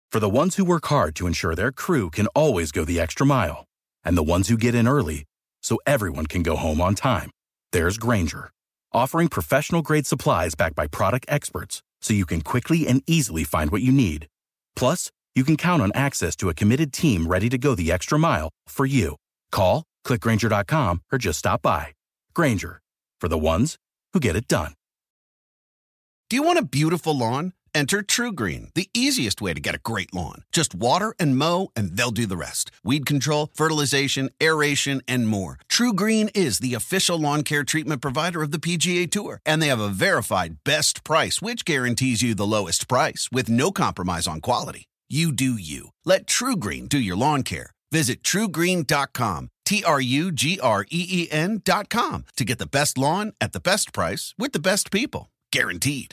For the ones who work hard to ensure their crew can always go the extra mile, and the ones who get in early so everyone can go home on time, there's Grainger, offering professional-grade supplies backed by product experts so you can quickly and easily find what you need. Plus, you can count on access to a committed team ready to go the extra mile for you. Call, click Grainger.com, or just stop by. Grainger, for the ones who get it done. Do you want a beautiful lawn? Enter TruGreen, the easiest way to get a great lawn. Just water and mow, and they'll do the rest. Weed control, fertilization, aeration, and more. TruGreen is the official lawn care treatment provider of the PGA Tour, and they have a verified best price, which guarantees you the lowest price with no compromise on quality. You do you. Let TruGreen do your lawn care. Visit TruGreen.com, TruGreen.com, to get the best lawn at the best price with the best people. Guaranteed.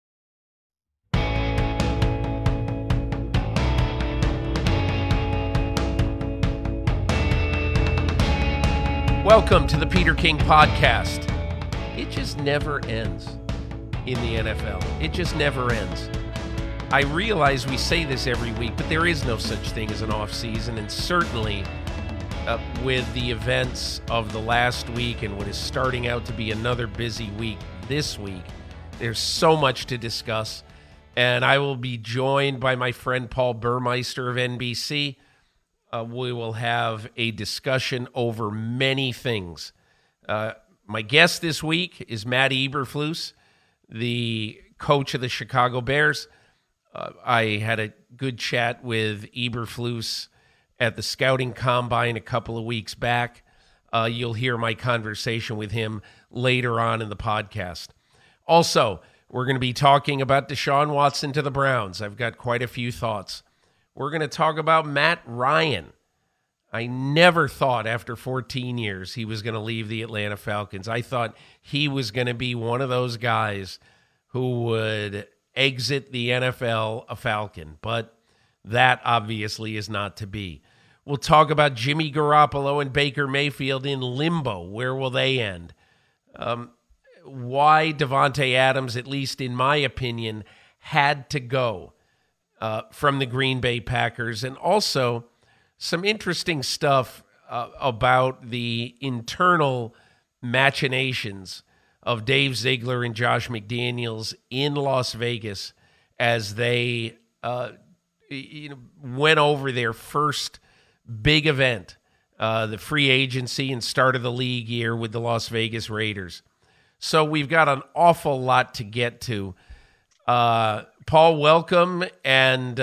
Welcome to the Peter King Podcast. It just never ends in the NFL. It just never ends. I realize we say this every week, but there is no such thing as an off season, and certainly with the events of the last week and what is starting out to be another busy week this week, there's so much to discuss, and I will be joined by my friend Paul Burmeister of NBC. We will have a discussion over many things. My guest this week is Matt Eberflus, the coach of the Chicago Bears. I had a good chat with Eberflus at the scouting combine a couple of weeks back. You'll hear my conversation with him later on in the podcast. Also, we're going to be talking about Deshaun Watson to the Browns. I've got quite a few thoughts. We're going to talk about Matt Ryan. I never thought after 14 years he was going to leave the Atlanta Falcons. I thought he was going to be one of those guys who would exit the NFL a Falcon, but that obviously is not to be. We'll talk about Jimmy Garoppolo and Baker Mayfield in limbo. Where will they end? Why Davante Adams, at least in my opinion, had to go from the Green Bay Packers, and also some interesting stuff about the internal machinations of Dave Ziegler and Josh McDaniels in Las Vegas as they went over their first big event, the free agency and start of the league year with the Las Vegas Raiders. So we've got an awful lot to get to. Paul, welcome. And,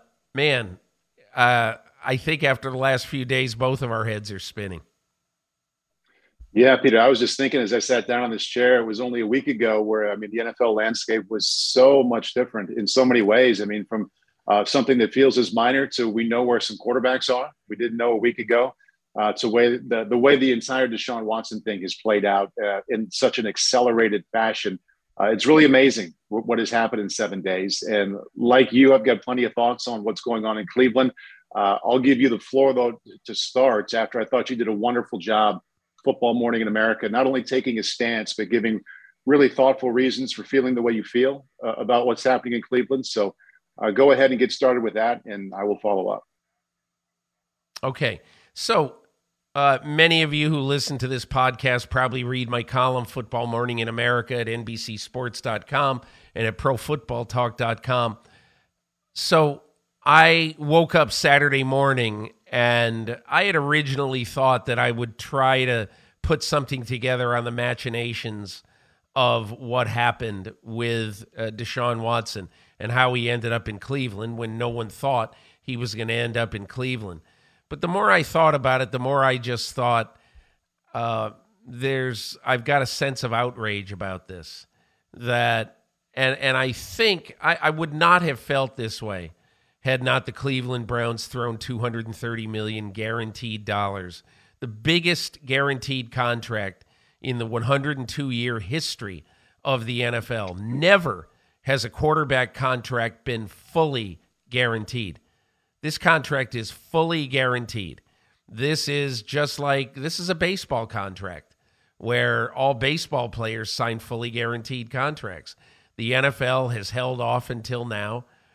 I think after the last few days, both of our heads are spinning. Yeah, Peter, I was just thinking as I sat down on this chair, it was only a week ago where, the NFL landscape was so much different in so many ways. From something that feels as minor to we know where some quarterbacks are. We didn't know a week ago to the way the entire Deshaun Watson thing has played out in such an accelerated fashion. It's really amazing what has happened in 7 days. And like you, I've got plenty of thoughts on what's going on in Cleveland. I'll give you the floor, though, to start after I thought you did a wonderful job, Football Morning in America, not only taking a stance, but giving really thoughtful reasons for feeling the way you feel about what's happening in Cleveland. So go ahead and get started with that, and I will follow up. Okay. So many of you who listen to this podcast probably read my column, Football Morning in America, at NBCSports.com and at ProFootballTalk.com. So I woke up Saturday morning, and I had originally thought that I would try to put something together on the machinations of what happened with Deshaun Watson and how he ended up in Cleveland when no one thought he was going to end up in Cleveland. But the more I thought about it, the more I just thought I've got a sense of outrage about this. And I think I would not have felt this way had not the Cleveland Browns thrown $230 million guaranteed dollars, the biggest guaranteed contract in the 102-year history of the NFL. Never has a quarterback contract been fully guaranteed. This contract is fully guaranteed. This is a baseball contract where all baseball players sign fully guaranteed contracts. The NFL has held off until now.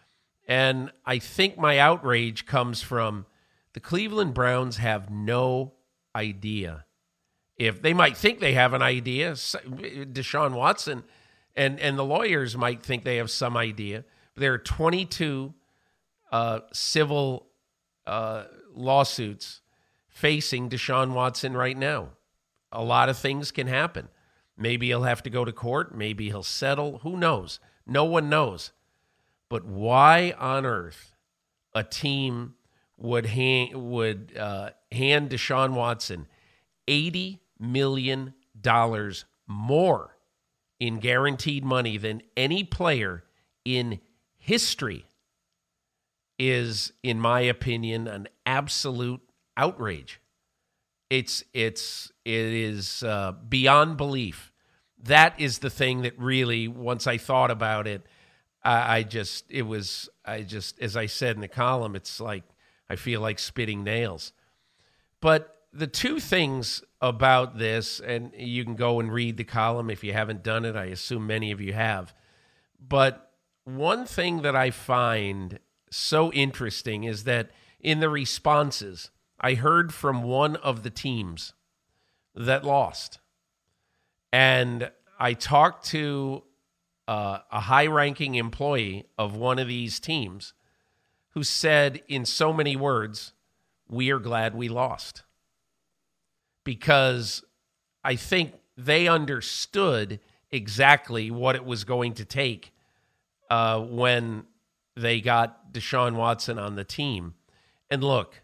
And I think my outrage comes from the Cleveland Browns have no idea. If they might think they have an idea, Deshaun Watson and the lawyers might think they have some idea. There are 22 civil lawsuits facing Deshaun Watson right now. A lot of things can happen. Maybe he'll have to go to court. Maybe he'll settle. Who knows? No one knows. But why on earth a team would hand Deshaun Watson $80 million more in guaranteed money than any player in history is, in my opinion, an absolute outrage. It is beyond belief. That is the thing that really, once I thought about it, as I said in the column, it's like I feel like spitting nails. But the two things about this, and you can go and read the column if you haven't done it. I assume many of you have. But one thing that I find so interesting is that in the responses, I heard from one of the teams that lost. And I talked to a high-ranking employee of one of these teams who said in so many words, "We are glad we lost." Because I think they understood exactly what it was going to take when they got Deshaun Watson on the team. And look,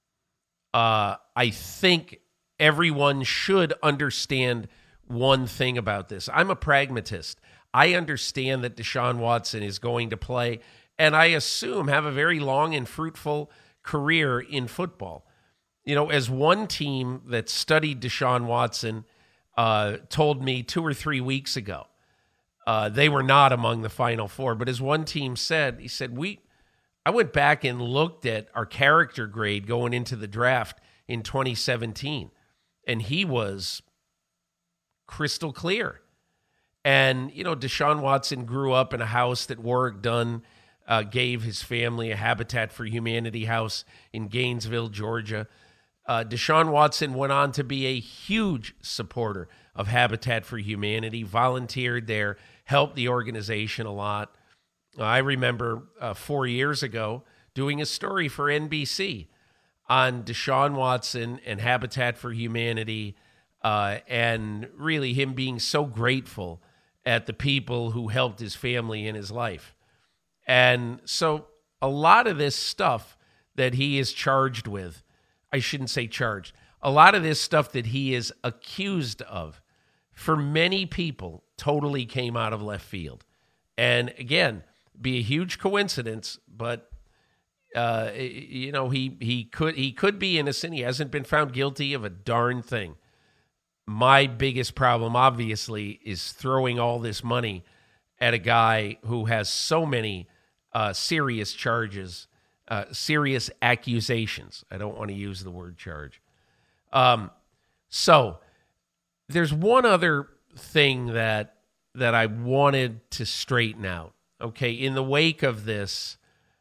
I think everyone should understand one thing about this. I'm a pragmatist. I understand that Deshaun Watson is going to play, and I assume have a very long and fruitful career in football. You know, as one team that studied Deshaun Watson told me 2 or 3 weeks ago, they were not among the Final Four, but as one team said, he said, I went back and looked at our character grade going into the draft in 2017, and he was crystal clear. And, you know, Deshaun Watson grew up in a house that Warrick Dunn gave his family, a Habitat for Humanity house in Gainesville, Georgia. Deshaun Watson went on to be a huge supporter of Habitat for Humanity, volunteered there, helped the organization a lot. I remember 4 years ago doing a story for NBC on Deshaun Watson and Habitat for Humanity, and really him being so grateful at the people who helped his family in his life. And so a lot of this stuff that he is charged with, I shouldn't say charged, a lot of this stuff that he is accused of, for many people, totally came out of left field. And again, be a huge coincidence, but you know, he could be innocent. He hasn't been found guilty of a darn thing. My biggest problem, obviously, is throwing all this money at a guy who has so many serious charges, serious accusations. I don't want to use the word charge. So there's one other thing that I wanted to straighten out. Okay, in the wake of this,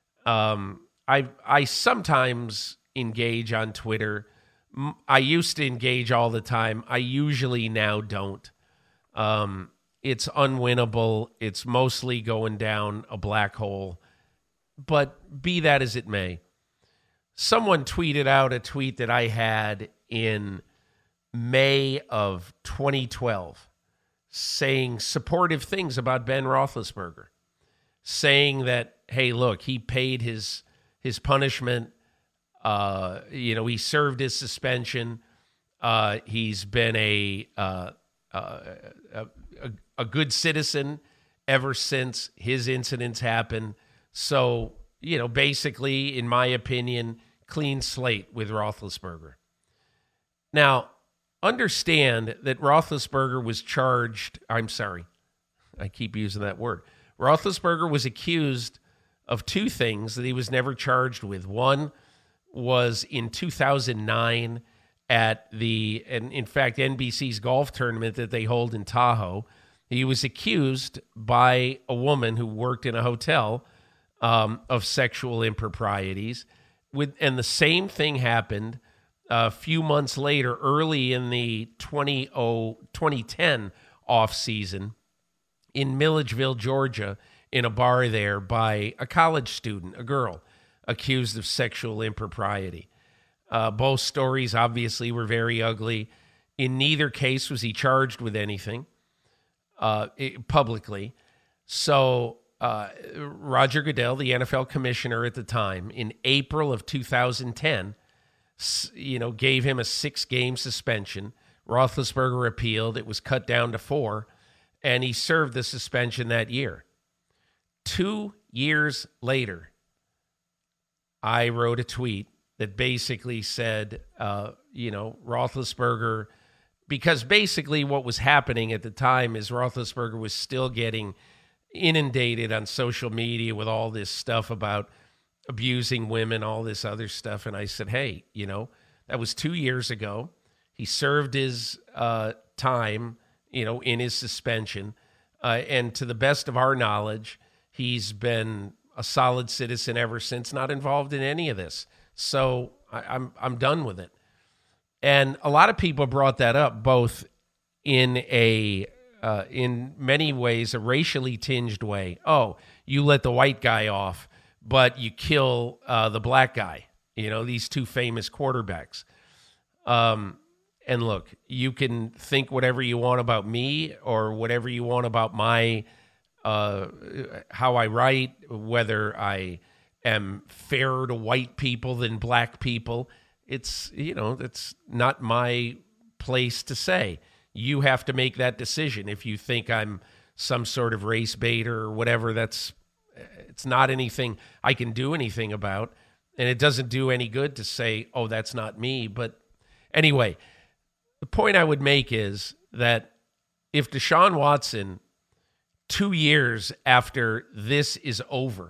I sometimes engage on Twitter. I used to engage all the time. I usually now don't. It's unwinnable. It's mostly going down a black hole. But be that as it may, someone tweeted out a tweet that I had in May of 2012 saying supportive things about Ben Roethlisberger, saying that, hey, look, he paid his punishment. He served his suspension. He's been a good citizen ever since his incidents happened. So, basically, in my opinion, clean slate with Roethlisberger. Now, understand that Roethlisberger was charged. I'm sorry, I keep using that word. Roethlisberger was accused of two things that he was never charged with. One was in 2009 at NBC's golf tournament that they hold in Tahoe. He was accused by a woman who worked in a hotel of sexual improprieties. And the same thing happened a few months later, early in the 2010 offseason in Milledgeville, Georgia, in a bar there by a college student, a girl, accused of sexual impropriety. Both stories obviously were very ugly. In neither case was he charged with anything publicly. So Roger Goodell, the NFL commissioner at the time, in April of 2010, gave him a 6-game suspension. Roethlisberger appealed. It was cut down to 4, and he served the suspension that year. 2 years later, I wrote a tweet that basically said, Roethlisberger, because basically what was happening at the time is Roethlisberger was still getting inundated on social media with all this stuff about abusing women, all this other stuff. And I said, hey, that was 2 years ago. He served his time, in his suspension. And to the best of our knowledge, he's been a solid citizen ever since, not involved in any of this. So I'm done with it. And a lot of people brought that up, both in in many ways, a racially tinged way. Oh, you let the white guy off, but you kill the black guy. These two famous quarterbacks. And look, you can think whatever you want about me or whatever you want about my how I write, whether I am fairer to white people than black people. It's not my place to say. You have to make that decision. If you think I'm some sort of race baiter or whatever, it's not anything I can do anything about. And it doesn't do any good to say, oh, that's not me. But anyway, the point I would make is that if Deshaun Watson, 2 years after this is over,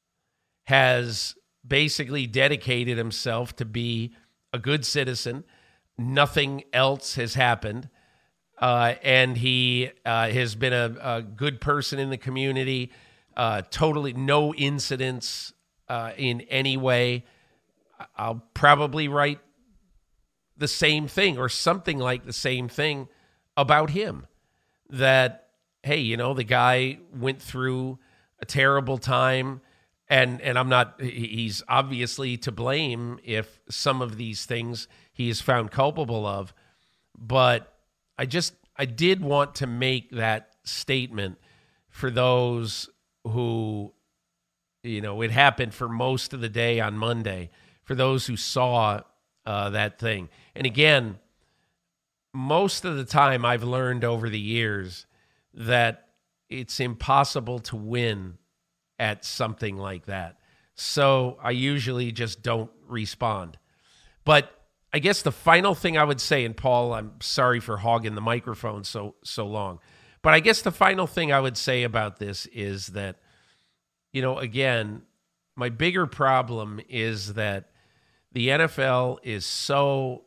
has basically dedicated himself to be a good citizen, nothing else has happened, and he has been a good person in the community, totally no incidents in any way, I'll probably write the same thing or something like the same thing about him. That, hey, the guy went through a terrible time, and he's obviously to blame if some of these things he is found culpable of. But I did want to make that statement for those who, it happened for most of the day on Monday, for those who saw that thing. And again, most of the time I've learned over the years that it's impossible to win at something like that. So I usually just don't respond. But I guess the final thing I would say, and Paul, I'm sorry for hogging the microphone so long, but I guess the final thing I would say about this is that, again, my bigger problem is that the NFL is so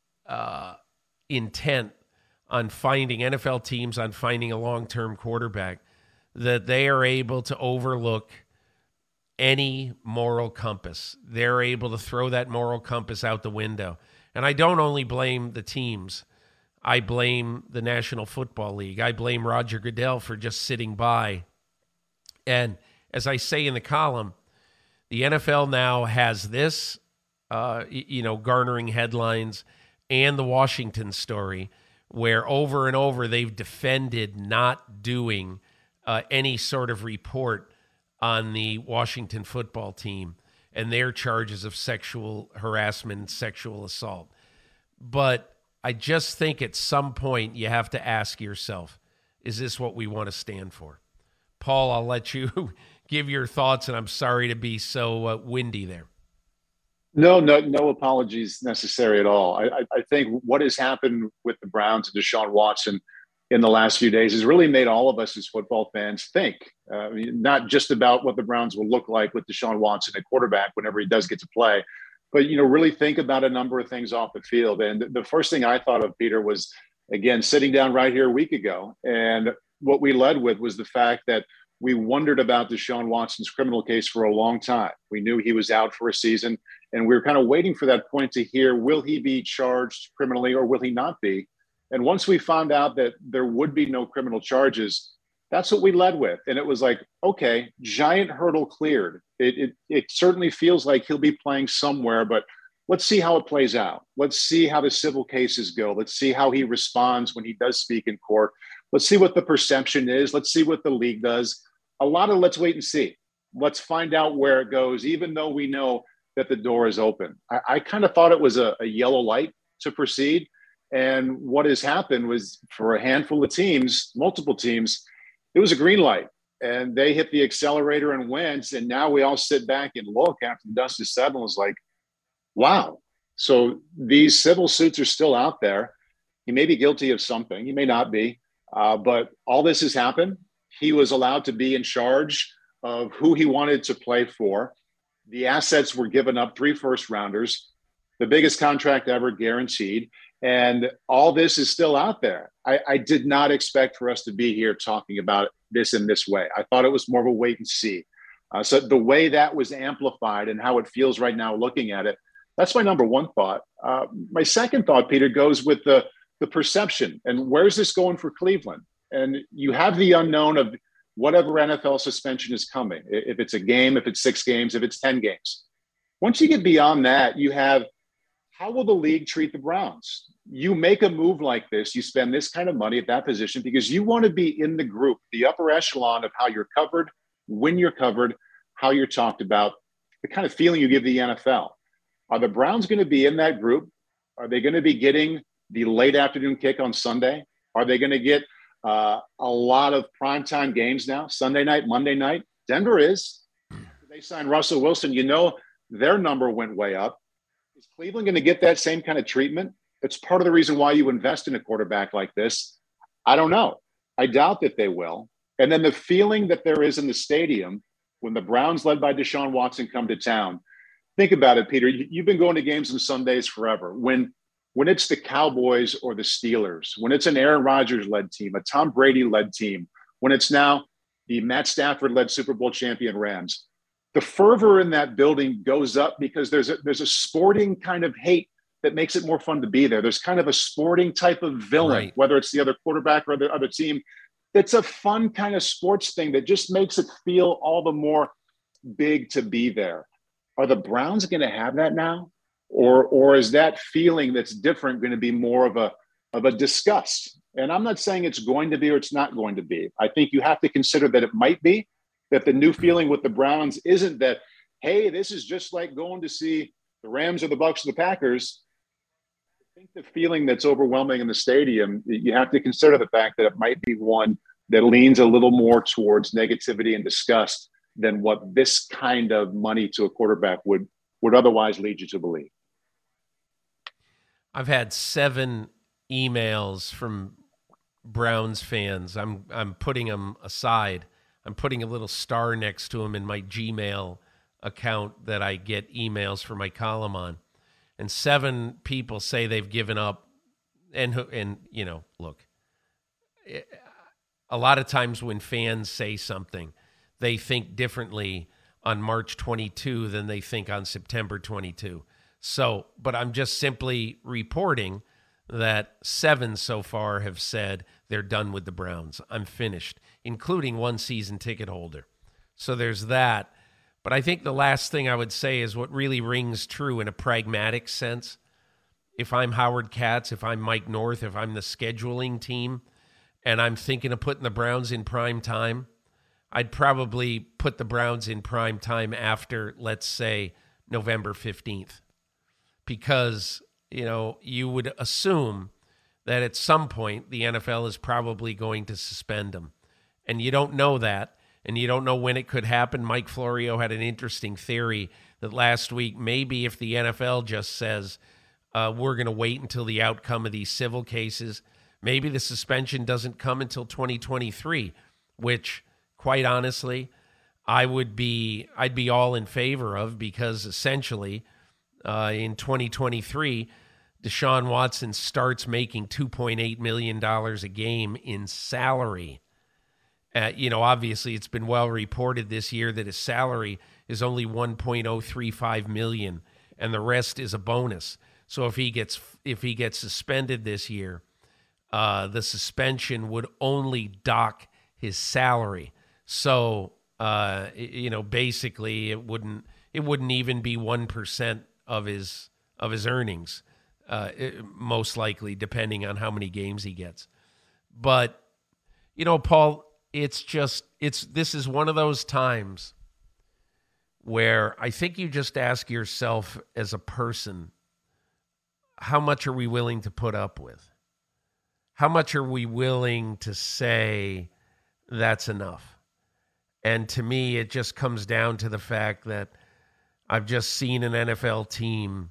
intent on finding NFL teams on finding a long-term quarterback that they are able to overlook any moral compass. They're able to throw that moral compass out the window. And I don't only blame the teams. I blame the National Football League. I blame Roger Goodell for just sitting by. And as I say in the column, the NFL now has this, garnering headlines, and the Washington story, where over and over they've defended not doing any sort of report on the Washington football team and their charges of sexual harassment and sexual assault. But I just think at some point you have to ask yourself, is this what we want to stand for? Paul, I'll let you give your thoughts, and I'm sorry to be so windy there. No apologies necessary at all. I think what has happened with the Browns and Deshaun Watson in the last few days has really made all of us as football fans think, not just about what the Browns will look like with Deshaun Watson at quarterback whenever he does get to play, but, really think about a number of things off the field. And the first thing I thought of, Peter, was, again, sitting down right here a week ago. And what we led with was the fact that we wondered about Deshaun Watson's criminal case for a long time. We knew he was out for a season, and we were kind of waiting for that point to hear, will he be charged criminally or will he not be? And once we found out that there would be no criminal charges, that's what we led with. And it was like, okay, giant hurdle cleared. It certainly feels like he'll be playing somewhere, but let's see how it plays out. Let's see how the civil cases go. Let's see how he responds when he does speak in court. Let's see what the perception is. Let's see what the league does. A lot of let's wait and see. Let's find out where it goes, even though we know that the door is open. I kind of thought it was a yellow light to proceed. And what has happened was, for a handful of teams, multiple teams, it was a green light. And they hit the accelerator and went. And now we all sit back and look after the dust is settled. It's like, wow. So these civil suits are still out there. He may be guilty of something. He may not be. But all this has happened. He was allowed to be in charge of who he wanted to play for. The assets were given up, 3 first-rounders, the biggest contract ever guaranteed. And all this is still out there. I did not expect for us to be here talking about this in this way. I thought it was more of a wait and see. So the way that was amplified and how it feels right now looking at it, that's my number one thought. My second thought, Peter, goes with the perception. And where's this going for Cleveland? And you have the unknown of whatever NFL suspension is coming. If it's a game, if it's 6 games, if it's 10 games. Once you get beyond that, you have, how will the league treat the Browns? You make a move like this, you spend this kind of money at that position because you want to be in the group, the upper echelon of how you're covered, when you're covered, how you're talked about, the kind of feeling you give the NFL. Are the Browns going to be in that group? Are they going to be getting the late afternoon kick on Sunday? Are they going to get a lot of primetime games now, Sunday night, Monday night? Denver is. They signed Russell Wilson. You know, their number went way up. Is Cleveland going to get that same kind of treatment? It's part of the reason why you invest in a quarterback like this. I don't know. I doubt that they will. And then the feeling that there is in the stadium when the Browns, led by Deshaun Watson, come to town. Think about it, Peter. You've been going to games on Sundays forever. When it's the Cowboys or the Steelers, when it's an Aaron Rodgers-led team, a Tom Brady-led team, when it's now the Matt Stafford-led Super Bowl champion Rams, the fervor in that building goes up because there's a sporting kind of hate that makes it more fun to be there. There's kind of a sporting type of villain, right, whether it's the other quarterback or the other team. It's a fun kind of sports thing that just makes it feel all the more big to be there. Are the Browns going to have that now? Or is that feeling that's different going to be more of a disgust? And I'm not saying it's going to be or it's not going to be. I think you have to consider that it might be, that the new feeling with the Browns isn't that, hey, this is just like going to see the Rams or the Bucs or the Packers. I think the feeling that's overwhelming in the stadium, you have to consider the fact that it might be one that leans a little more towards negativity and disgust than what this kind of money to a quarterback would otherwise lead you to believe. I've had 7 emails from Browns fans. I'm putting them aside. I'm putting a little star next to them in my Gmail account that I get emails for my column on. And 7 people say they've given up. And you know, look, a lot of times when fans say something, they think differently on March 22 than they think on September 22. So, but I'm just simply reporting that 7 so far have said they're done with the Browns. I'm finished, including one season ticket holder. So there's that. But I think the last thing I would say is what really rings true in a pragmatic sense. If I'm Howard Katz, if I'm Mike North, if I'm the scheduling team, and I'm thinking of putting the Browns in prime time, I'd probably put the Browns in prime time after, let's say, November 15th. Because, you know, you would assume that at some point the NFL is probably going to suspend them. And you don't know that. And you don't know when it could happen. Mike Florio had an interesting theory that last week, maybe if the NFL just says, we're going to wait until the outcome of these civil cases, maybe the suspension doesn't come until 2023, which, quite honestly, I'd be all in favor of, because essentially in 2023, Deshaun Watson starts making $2.8 million a game in salary. Obviously it's been well reported this year that his salary is only $1.035 million, and the rest is a bonus. So if he gets suspended this year, the suspension would only dock his salary. So basically it wouldn't even be 1% of his earnings, most likely, depending on how many games he gets. But Paul, this is one of those times where I think you just ask yourself as a person, how much are we willing to put up with? How much are we willing to say that's enough? And to me, it just comes down to the fact that I've just seen an NFL team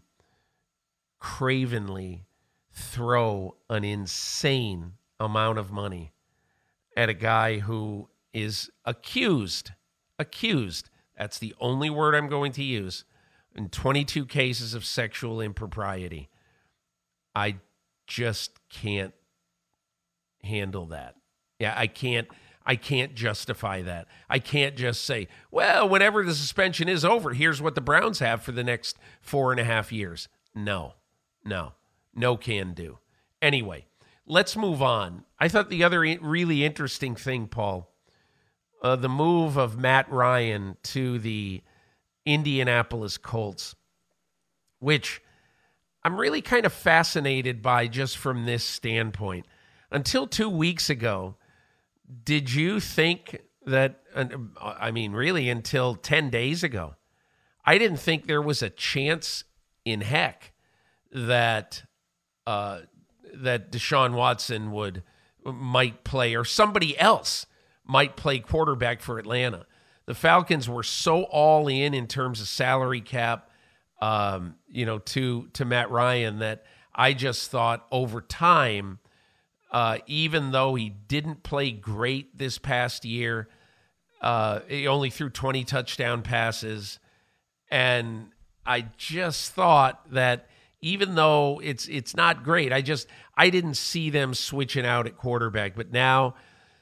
cravenly throw an insane amount of money at a guy who is accused, that's the only word I'm going to use, in 22 cases of sexual impropriety. I just can't handle that. Yeah, I can't justify that. I can't just say, well, whenever the suspension is over, here's what the Browns have for the next 4.5 years. No can do. Anyway, let's move on. I thought the other really interesting thing, Paul, the move of Matt Ryan to the Indianapolis Colts, which I'm really kind of fascinated by just from this standpoint. Until 2 weeks ago, did you think that, really until 10 days ago, I didn't think there was a chance in heck that Deshaun Watson might play, or somebody else might play quarterback for Atlanta. The Falcons were so all in terms of salary cap, to Matt Ryan, that I just thought over time, even though he didn't play great this past year, he only threw 20 touchdown passes, and I just thought that even though it's not great, I didn't see them switching out at quarterback. But now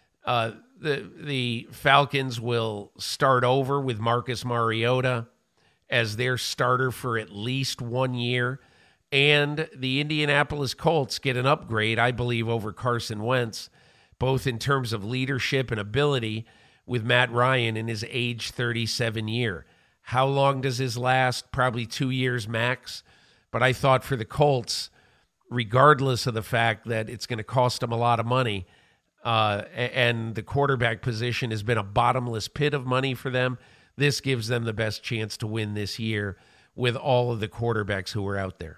the Falcons will start over with Marcus Mariota as their starter for at least 1 year. And the Indianapolis Colts get an upgrade, I believe, over Carson Wentz, both in terms of leadership and ability, with Matt Ryan in his age 37 year. How long does his last? Probably 2 years max. But I thought for the Colts, regardless of the fact that it's going to cost them a lot of money, and the quarterback position has been a bottomless pit of money for them, this gives them the best chance to win this year with all of the quarterbacks who are out there.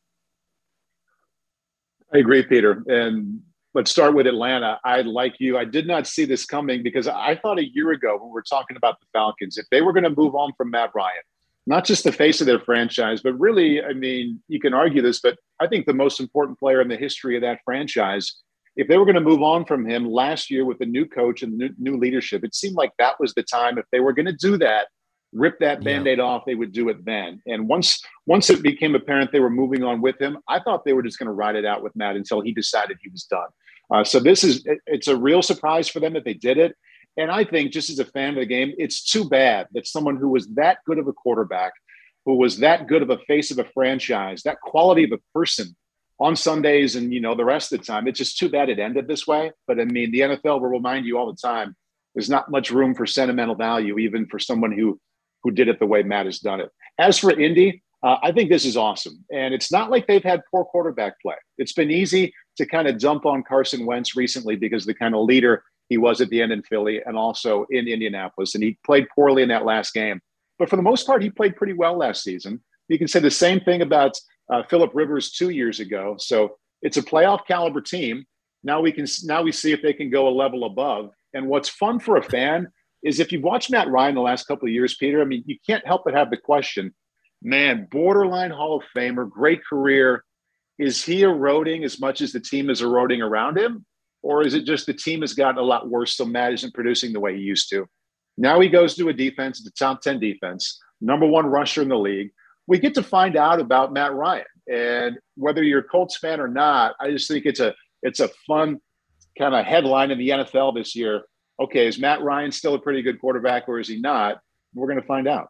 I agree, Peter. And let's start with Atlanta. Like you, I did not see this coming, because I thought a year ago when we were talking about the Falcons, if they were going to move on from Matt Ryan, not just the face of their franchise, but really, you can argue this, but I think the most important player in the history of that franchise, if they were going to move on from him last year with the new coach and new leadership, it seemed like that was the time. If they were going to do that, rip that Band-Aid off, they would do it then. And once it became apparent they were moving on with him, I thought they were just going to ride it out with Matt until he decided he was done. So it's a real surprise for them that they did it. And I think, just as a fan of the game, it's too bad that someone who was that good of a quarterback, who was that good of a face of a franchise, that quality of a person on Sundays and, the rest of the time, it's just too bad it ended this way. But the NFL will remind you all the time, there's not much room for sentimental value, even for someone who did it the way Matt has done it. As for Indy, I think this is awesome. And it's not like they've had poor quarterback play. It's been easy to kind of dump on Carson Wentz recently because the kind of leader he was at the end in Philly and also in Indianapolis. And he played poorly in that last game. But for the most part, he played pretty well last season. You can say the same thing about Phillip Rivers 2 years ago. So it's a playoff caliber team. Now we see if they can go a level above. And what's fun for a fan is if you've watched Matt Ryan the last couple of years, Peter, you can't help but have the question, man, borderline Hall of Famer, great career. Is he eroding as much as the team is eroding around him? Or is it just the team has gotten a lot worse, so Matt isn't producing the way he used to? Now he goes to a defense, the top 10 defense, number one rusher in the league. We get to find out about Matt Ryan. And whether you're a Colts fan or not, I just think it's a fun kind of headline in the NFL this year. okay, is Matt Ryan still a pretty good quarterback or is he not? We're going to find out.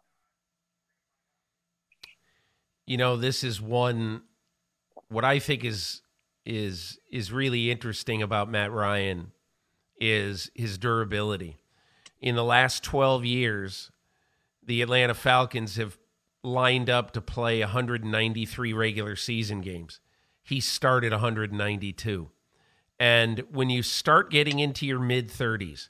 This is what I think is really interesting about Matt Ryan is his durability. In the last 12 years, the Atlanta Falcons have lined up to play 193 regular season games. He started 192. And when you start getting into your mid-30s,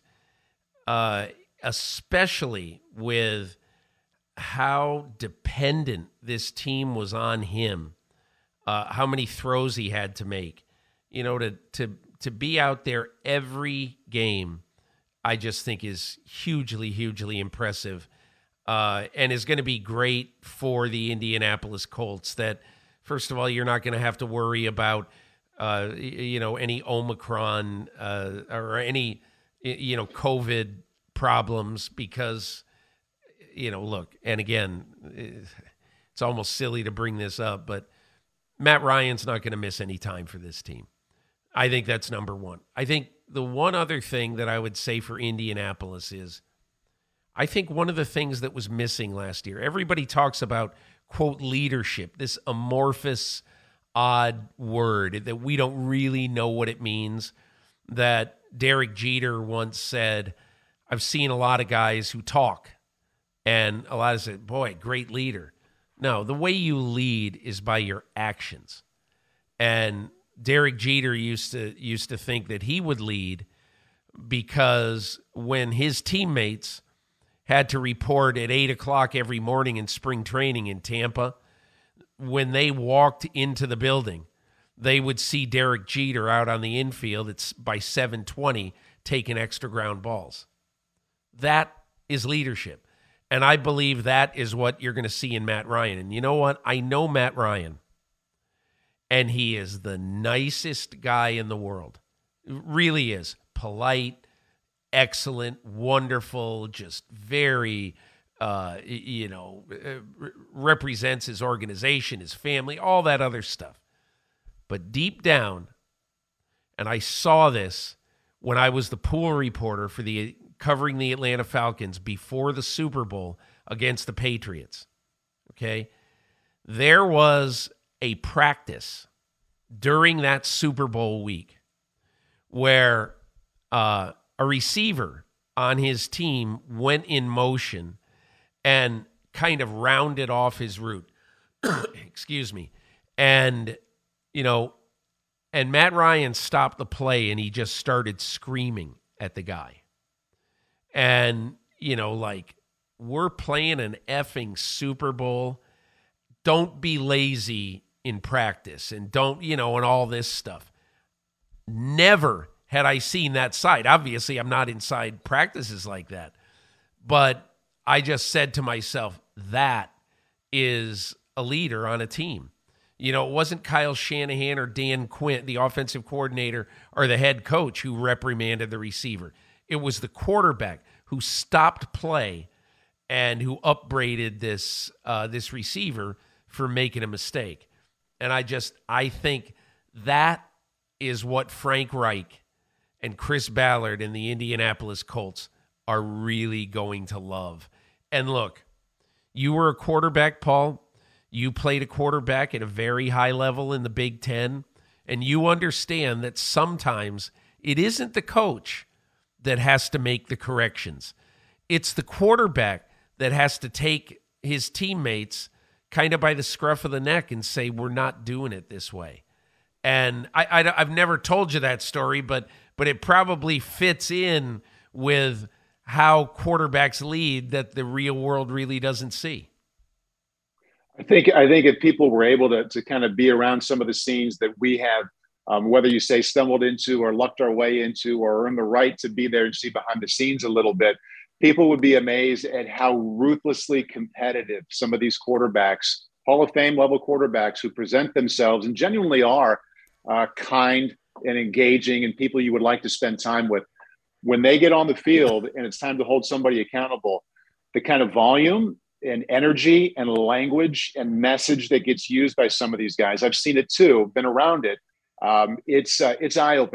especially with how dependent this team was on him, how many throws he had to make, to be out there every game, I just think is hugely, hugely impressive, and is going to be great for the Indianapolis Colts. That, first of all, you're not going to have to worry about, any Omicron or any, COVID problems because, look, and again, it's almost silly to bring this up, but Matt Ryan's not going to miss any time for this team. I think that's number one. I think the one other thing that I would say for Indianapolis is I think one of the things that was missing last year, everybody talks about, quote, leadership, this amorphous, odd word that we don't really know what it means, that Derek Jeter once said, I've seen a lot of guys who talk, and a lot of said, boy, great leader. No, the way you lead is by your actions. And Derek Jeter used to think that he would lead because when his teammates had to report at 8 o'clock every morning in spring training in Tampa, when they walked into the building, they would see Derek Jeter out on the infield. It's by 7:20 taking extra ground balls. That is leadership. And I believe that is what you're going to see in Matt Ryan. And you know what? I know Matt Ryan, and he is the nicest guy in the world. Really is. Polite, excellent, wonderful, just very, represents his organization, his family, all that other stuff. But deep down, and I saw this when I was the pool reporter for covering the Atlanta Falcons before the Super Bowl against the Patriots, okay? There was a practice during that Super Bowl week where a receiver on his team went in motion and kind of rounded off his route. Excuse me. And, and Matt Ryan stopped the play and he just started screaming at the guy. And, we're playing an effing Super Bowl. Don't be lazy in practice and don't, and all this stuff. Never had I seen that side. Obviously, I'm not inside practices like that. But I just said to myself, that is a leader on a team. It wasn't Kyle Shanahan or Dan Quinn, the offensive coordinator, or the head coach who reprimanded the receiver. It was the quarterback who stopped play and who upbraided this receiver for making a mistake. And I think that is what Frank Reich and Chris Ballard and the Indianapolis Colts are really going to love. And look, you were a quarterback, Paul. You played a quarterback at a very high level in the Big Ten, and you understand that sometimes it isn't the coach that has to make the corrections. It's the quarterback that has to take his teammates kind of by the scruff of the neck and say, we're not doing it this way. And I've never told you that story, but it probably fits in with how quarterbacks lead that the real world really doesn't see. I think if people were able to kind of be around some of the scenes that we have, whether you say stumbled into or lucked our way into or earned the right to be there and see behind the scenes a little bit, people would be amazed at how ruthlessly competitive some of these quarterbacks, Hall of Fame level quarterbacks who present themselves and genuinely are kind and engaging and people you would like to spend time with. When they get on the field and it's time to hold somebody accountable, the kind of volume and energy and language and message that gets used by some of these guys, I've seen it too, been around it. It's eye-opening.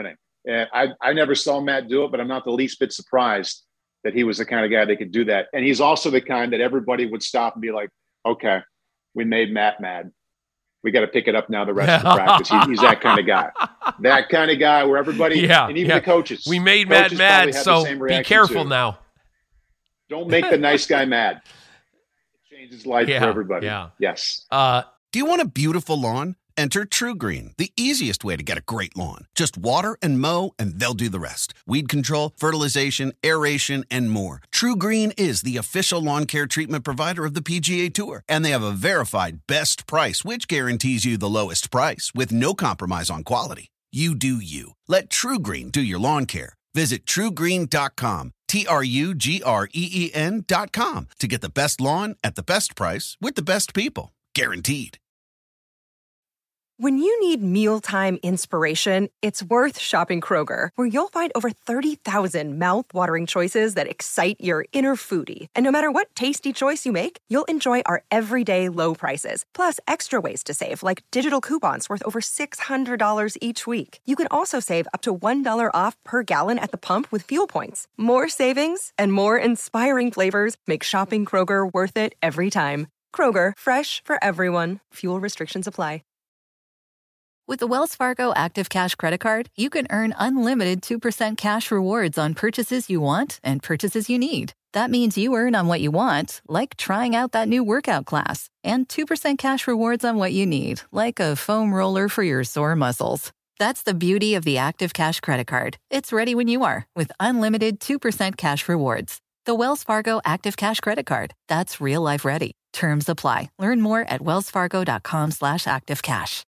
And I never saw Matt do it, but I'm not the least bit surprised that he was the kind of guy that could do that. And he's also the kind that everybody would stop and be like, okay, we made Matt mad. We got to pick it up now the rest of the practice. He's that kind of guy. That kind of guy where everybody, and even the coaches. We made Matt mad, so be careful now. Don't make the nice guy mad. It changes life for everybody. Yeah. Yes. Do you want a beautiful lawn? Enter TruGreen, the easiest way to get a great lawn. Just water and mow, and they'll do the rest. Weed control, fertilization, aeration, and more. TruGreen is the official lawn care treatment provider of the PGA Tour, and they have a verified best price, which guarantees you the lowest price with no compromise on quality. You do you. Let TruGreen do your lawn care. Visit TruGreen.com, TruGreen.com, to get the best lawn at the best price with the best people. Guaranteed. When you need mealtime inspiration, it's worth shopping Kroger, where you'll find over 30,000 mouth-watering choices that excite your inner foodie. And no matter what tasty choice you make, you'll enjoy our everyday low prices, plus extra ways to save, like digital coupons worth over $600 each week. You can also save up to $1 off per gallon at the pump with fuel points. More savings and more inspiring flavors make shopping Kroger worth it every time. Kroger, fresh for everyone. Fuel restrictions apply. With the Wells Fargo Active Cash Credit Card, you can earn unlimited 2% cash rewards on purchases you want and purchases you need. That means you earn on what you want, like trying out that new workout class, and 2% cash rewards on what you need, like a foam roller for your sore muscles. That's the beauty of the Active Cash Credit Card. It's ready when you are, with unlimited 2% cash rewards. The Wells Fargo Active Cash Credit Card. That's real life ready. Terms apply. Learn more at wellsfargo.com/activecash.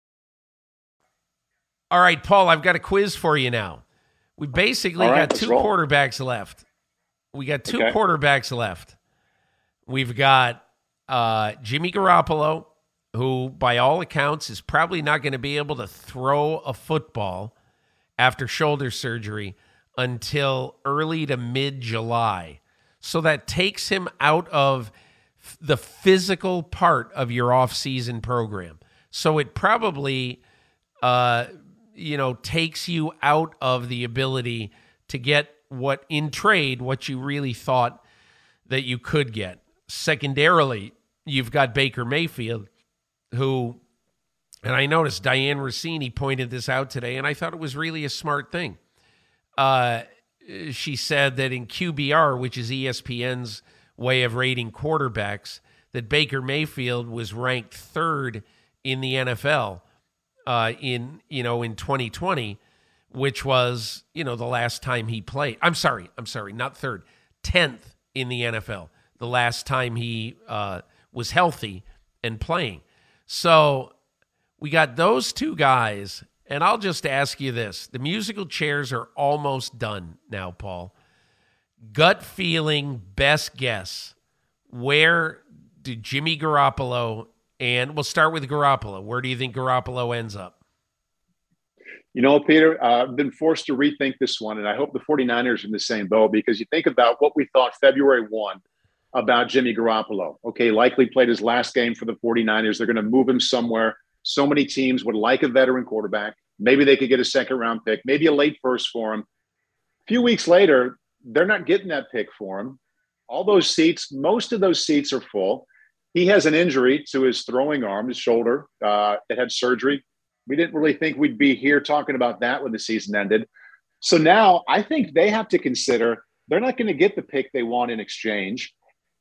All right, Paul, I've got a quiz for you now. We basically got two quarterbacks left. We got two quarterbacks left. We've got Jimmy Garoppolo, who by all accounts is probably not going to be able to throw a football after shoulder surgery until early to mid-July. So that takes him out of the physical part of your off-season program. So it probably takes you out of the ability to get what you really thought that you could get. Secondarily, you've got Baker Mayfield, who, and I noticed Diane Rossini pointed this out today, and I thought it was really a smart thing. She said that in QBR, which is ESPN's way of rating quarterbacks, that Baker Mayfield was ranked third in the NFL in 2020, which was, the last time he played. I'm sorry, not third, 10th in the NFL, the last time he was healthy and playing. So we got those two guys, and I'll just ask you this. The musical chairs are almost done now, Paul. Gut feeling, best guess. Where do Jimmy Garoppolo, and we'll start with Garoppolo. Where do you think Garoppolo ends up? Peter, I've been forced to rethink this one, and I hope the 49ers are in the same boat, because you think about what we thought February 1 about Jimmy Garoppolo. Okay, likely played his last game for the 49ers. They're going to move him somewhere. So many teams would like a veteran quarterback. Maybe they could get a second-round pick, maybe a late first for him. A few weeks later, they're not getting that pick for him. All those seats, most of those seats are full. He has an injury to his throwing arm, his shoulder, that had surgery. We didn't really think we'd be here talking about that when the season ended. So now I think they have to consider they're not going to get the pick they want in exchange.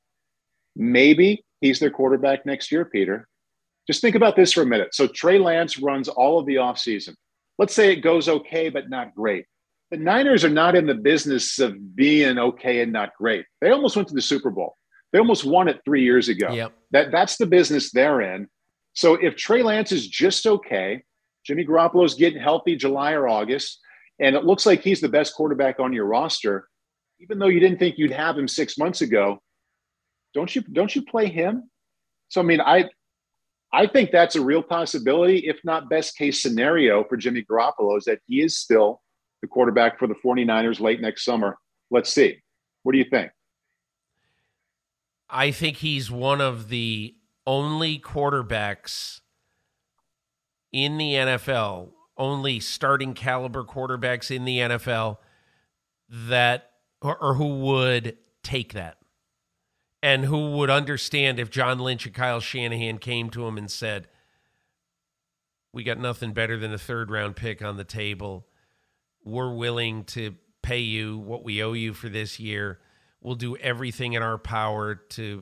Maybe he's their quarterback next year, Peter. Just think about this for a minute. So Trey Lance runs all of the offseason. Let's say it goes okay, but not great. The Niners are not in the business of being okay and not great. They almost went to the Super Bowl. They almost won it 3 years ago. Yep. That's the business they're in. So if Trey Lance is just okay, Jimmy Garoppolo's getting healthy July or August, and it looks like he's the best quarterback on your roster, even though you didn't think you'd have him 6 months ago, don't you play him? So, I think that's a real possibility, if not best case scenario for Jimmy Garoppolo, is that he is still the quarterback for the 49ers late next summer. Let's see. What do you think? I think he's one of the only quarterbacks in the NFL only starting caliber quarterbacks in the NFL that, or who would take that and who would understand if John Lynch and Kyle Shanahan came to him and said, we got nothing better than a third-round pick on the table. We're willing to pay you what we owe you for this year. We'll do everything in our power to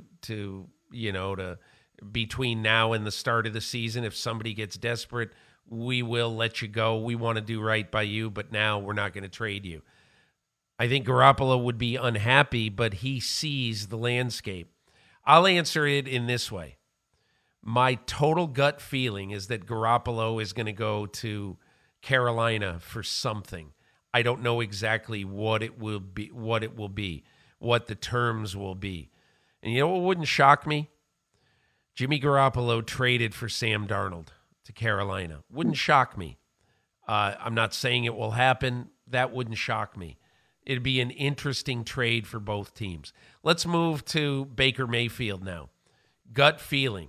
between now and the start of the season. If somebody gets desperate, we will let you go. We want to do right by you, but now we're not going to trade you. I think Garoppolo would be unhappy, but he sees the landscape. I'll answer it in this way. My total gut feeling is that Garoppolo is going to go to Carolina for something. I don't know exactly what it will be, what the terms will be. And you know what wouldn't shock me? Jimmy Garoppolo traded for Sam Darnold to Carolina. Wouldn't shock me. I'm not saying it will happen. That wouldn't shock me. It'd be an interesting trade for both teams. Let's move to Baker Mayfield now. Gut feeling.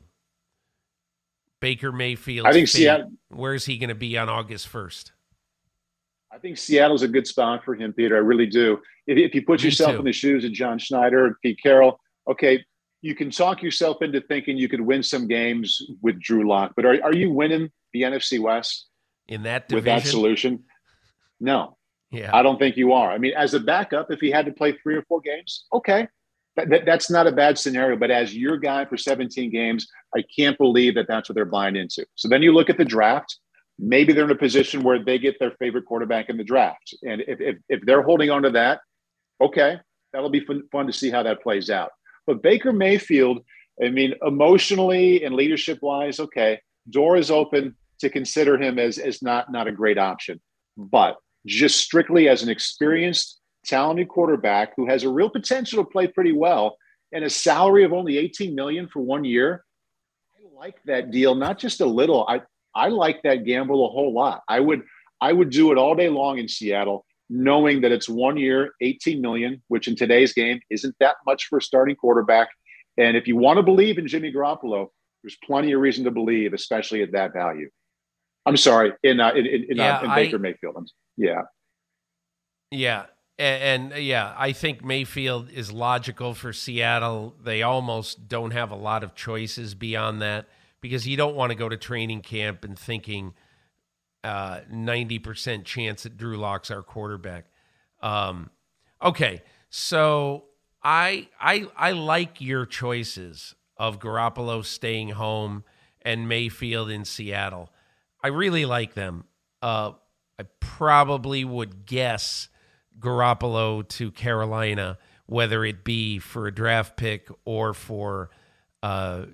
Baker Mayfield. I think Seattle. Where's he going to be on August 1st? I think Seattle's a good spot for him, Peter. I really do. If you put yourself in the shoes of John Schneider and Pete Carroll, okay, you can talk yourself into thinking you could win some games with Drew Lock, but are you winning the NFC West in that division? With that solution? No. Yeah. I don't think you are. I mean, as a backup, if he had to play 3 or 4 games, okay. That's not a bad scenario. But as your guy for 17 games, I can't believe that that's what they're buying into. So then you look at the draft. Maybe they're in a position where they get their favorite quarterback in the draft. And if they're holding on to that, okay, that'll be fun to see how that plays out. But Baker Mayfield, I mean, emotionally and leadership-wise, okay, door is open to consider him as not a great option. But just strictly as an experienced, talented quarterback who has a real potential to play pretty well and a salary of only $18 million for 1 year, I like that deal, not just a little. I like that gamble a whole lot. I would do it all day long in Seattle, knowing that it's 1 year, $18 million, which in today's game isn't that much for a starting quarterback. And if you want to believe in Jimmy Garoppolo, there's plenty of reason to believe, especially at that value. I'm sorry, in Baker Mayfield. Yeah. And I think Mayfield is logical for Seattle. They almost don't have a lot of choices beyond that because you don't want to go to training camp and thinking 90% chance that Drew Lock's our quarterback. Okay, so I like your choices of Garoppolo staying home and Mayfield in Seattle. I really like them. I probably would guess Garoppolo to Carolina, whether it be for a draft pick or for a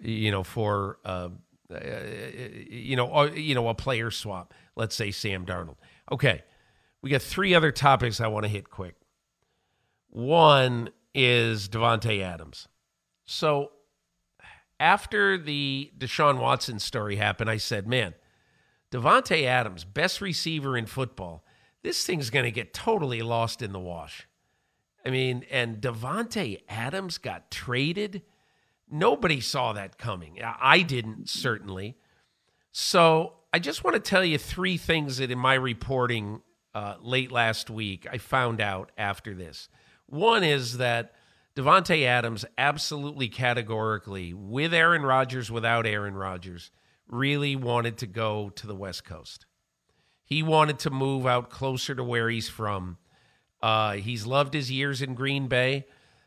player swap. Let's say Sam Darnold. Okay, we got 3 other topics I want to hit quick. One is Davante Adams. So after the Deshaun Watson story happened, I said, man, Davante Adams, best receiver in football, this thing's going to get totally lost in the wash. I mean, and Davante Adams got traded. Nobody saw that coming. I didn't, certainly. So I just want to tell you 3 things that in my reporting late last week I found out after this. One is that Davante Adams absolutely categorically, with Aaron Rodgers, without Aaron Rodgers, really wanted to go to the West Coast. He wanted to move out closer to where he's from. He's loved his years in Green Bay.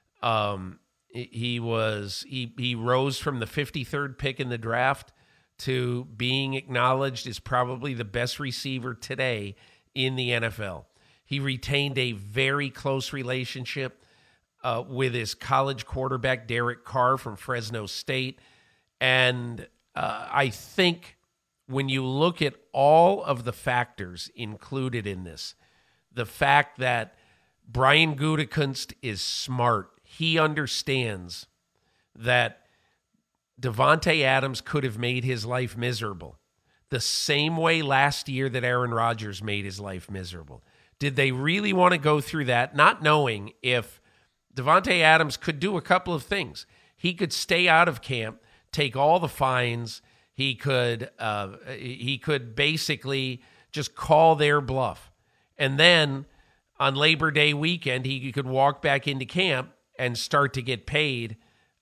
He rose from the 53rd pick in the draft to being acknowledged as probably the best receiver today in the NFL. He retained a very close relationship with his college quarterback, Derek Carr from Fresno State. And I think when you look at all of the factors included in this, the fact that Brian Gutekunst is smart, he understands that Davante Adams could have made his life miserable the same way last year that Aaron Rodgers made his life miserable. Did they really want to go through that, not knowing if Davante Adams could do a couple of things? He could stay out of camp, take all the fines. He could basically just call their bluff. And then on Labor Day weekend, he could walk back into camp and start to get paid,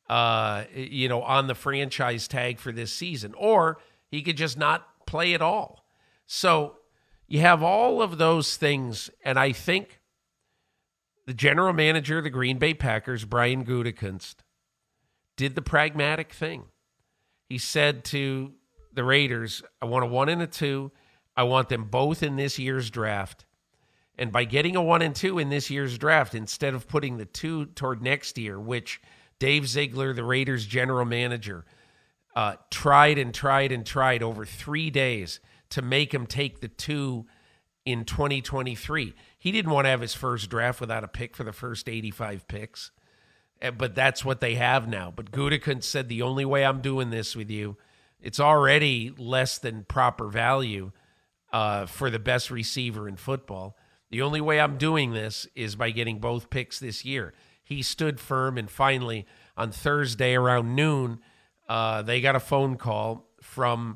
on the franchise tag for this season. Or he could just not play at all. So you have all of those things, and I think the general manager of the Green Bay Packers, Brian Gutekunst, did the pragmatic thing. He said to the Raiders, I want a 1 and a 2. I want them both in this year's draft. And by getting a 1 and 2 in this year's draft, instead of putting the 2 toward next year, which Dave Ziegler, the Raiders general manager, tried over 3 days to make him take the 2 in 2023. He didn't want to have his first draft without a pick for the first 85 picks. But that's what they have now. But Gutekunst said, the only way I'm doing this with you, it's already less than proper value for the best receiver in football. The only way I'm doing this is by getting both picks this year. He stood firm, and finally, on Thursday around noon, they got a phone call from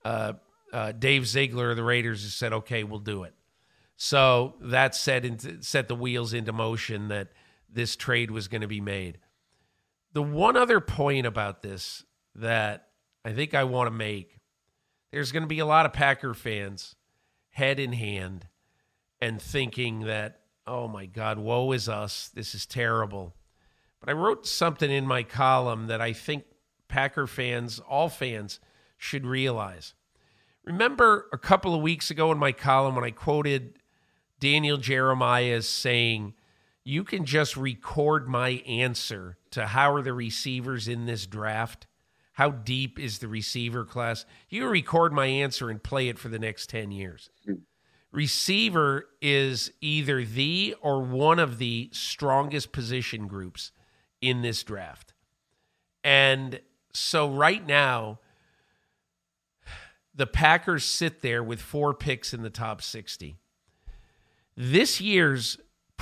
Dave Ziegler of the Raiders, who said, okay, we'll do it. So that set the wheels into motion that this trade was going to be made. The one other point about this that I think I want to make, there's going to be a lot of Packer fans head in hand and thinking that, oh my God, woe is us. This is terrible. But I wrote something in my column that I think Packer fans, all fans, should realize. Remember a couple of weeks ago in my column when I quoted Daniel Jeremiah as saying, you can just record my answer to how are the receivers in this draft? How deep is the receiver class? You record my answer and play it for the next 10 years. Receiver is either the or one of the strongest position groups in this draft. And so right now, the Packers sit there with 4 picks in the top 60. This year's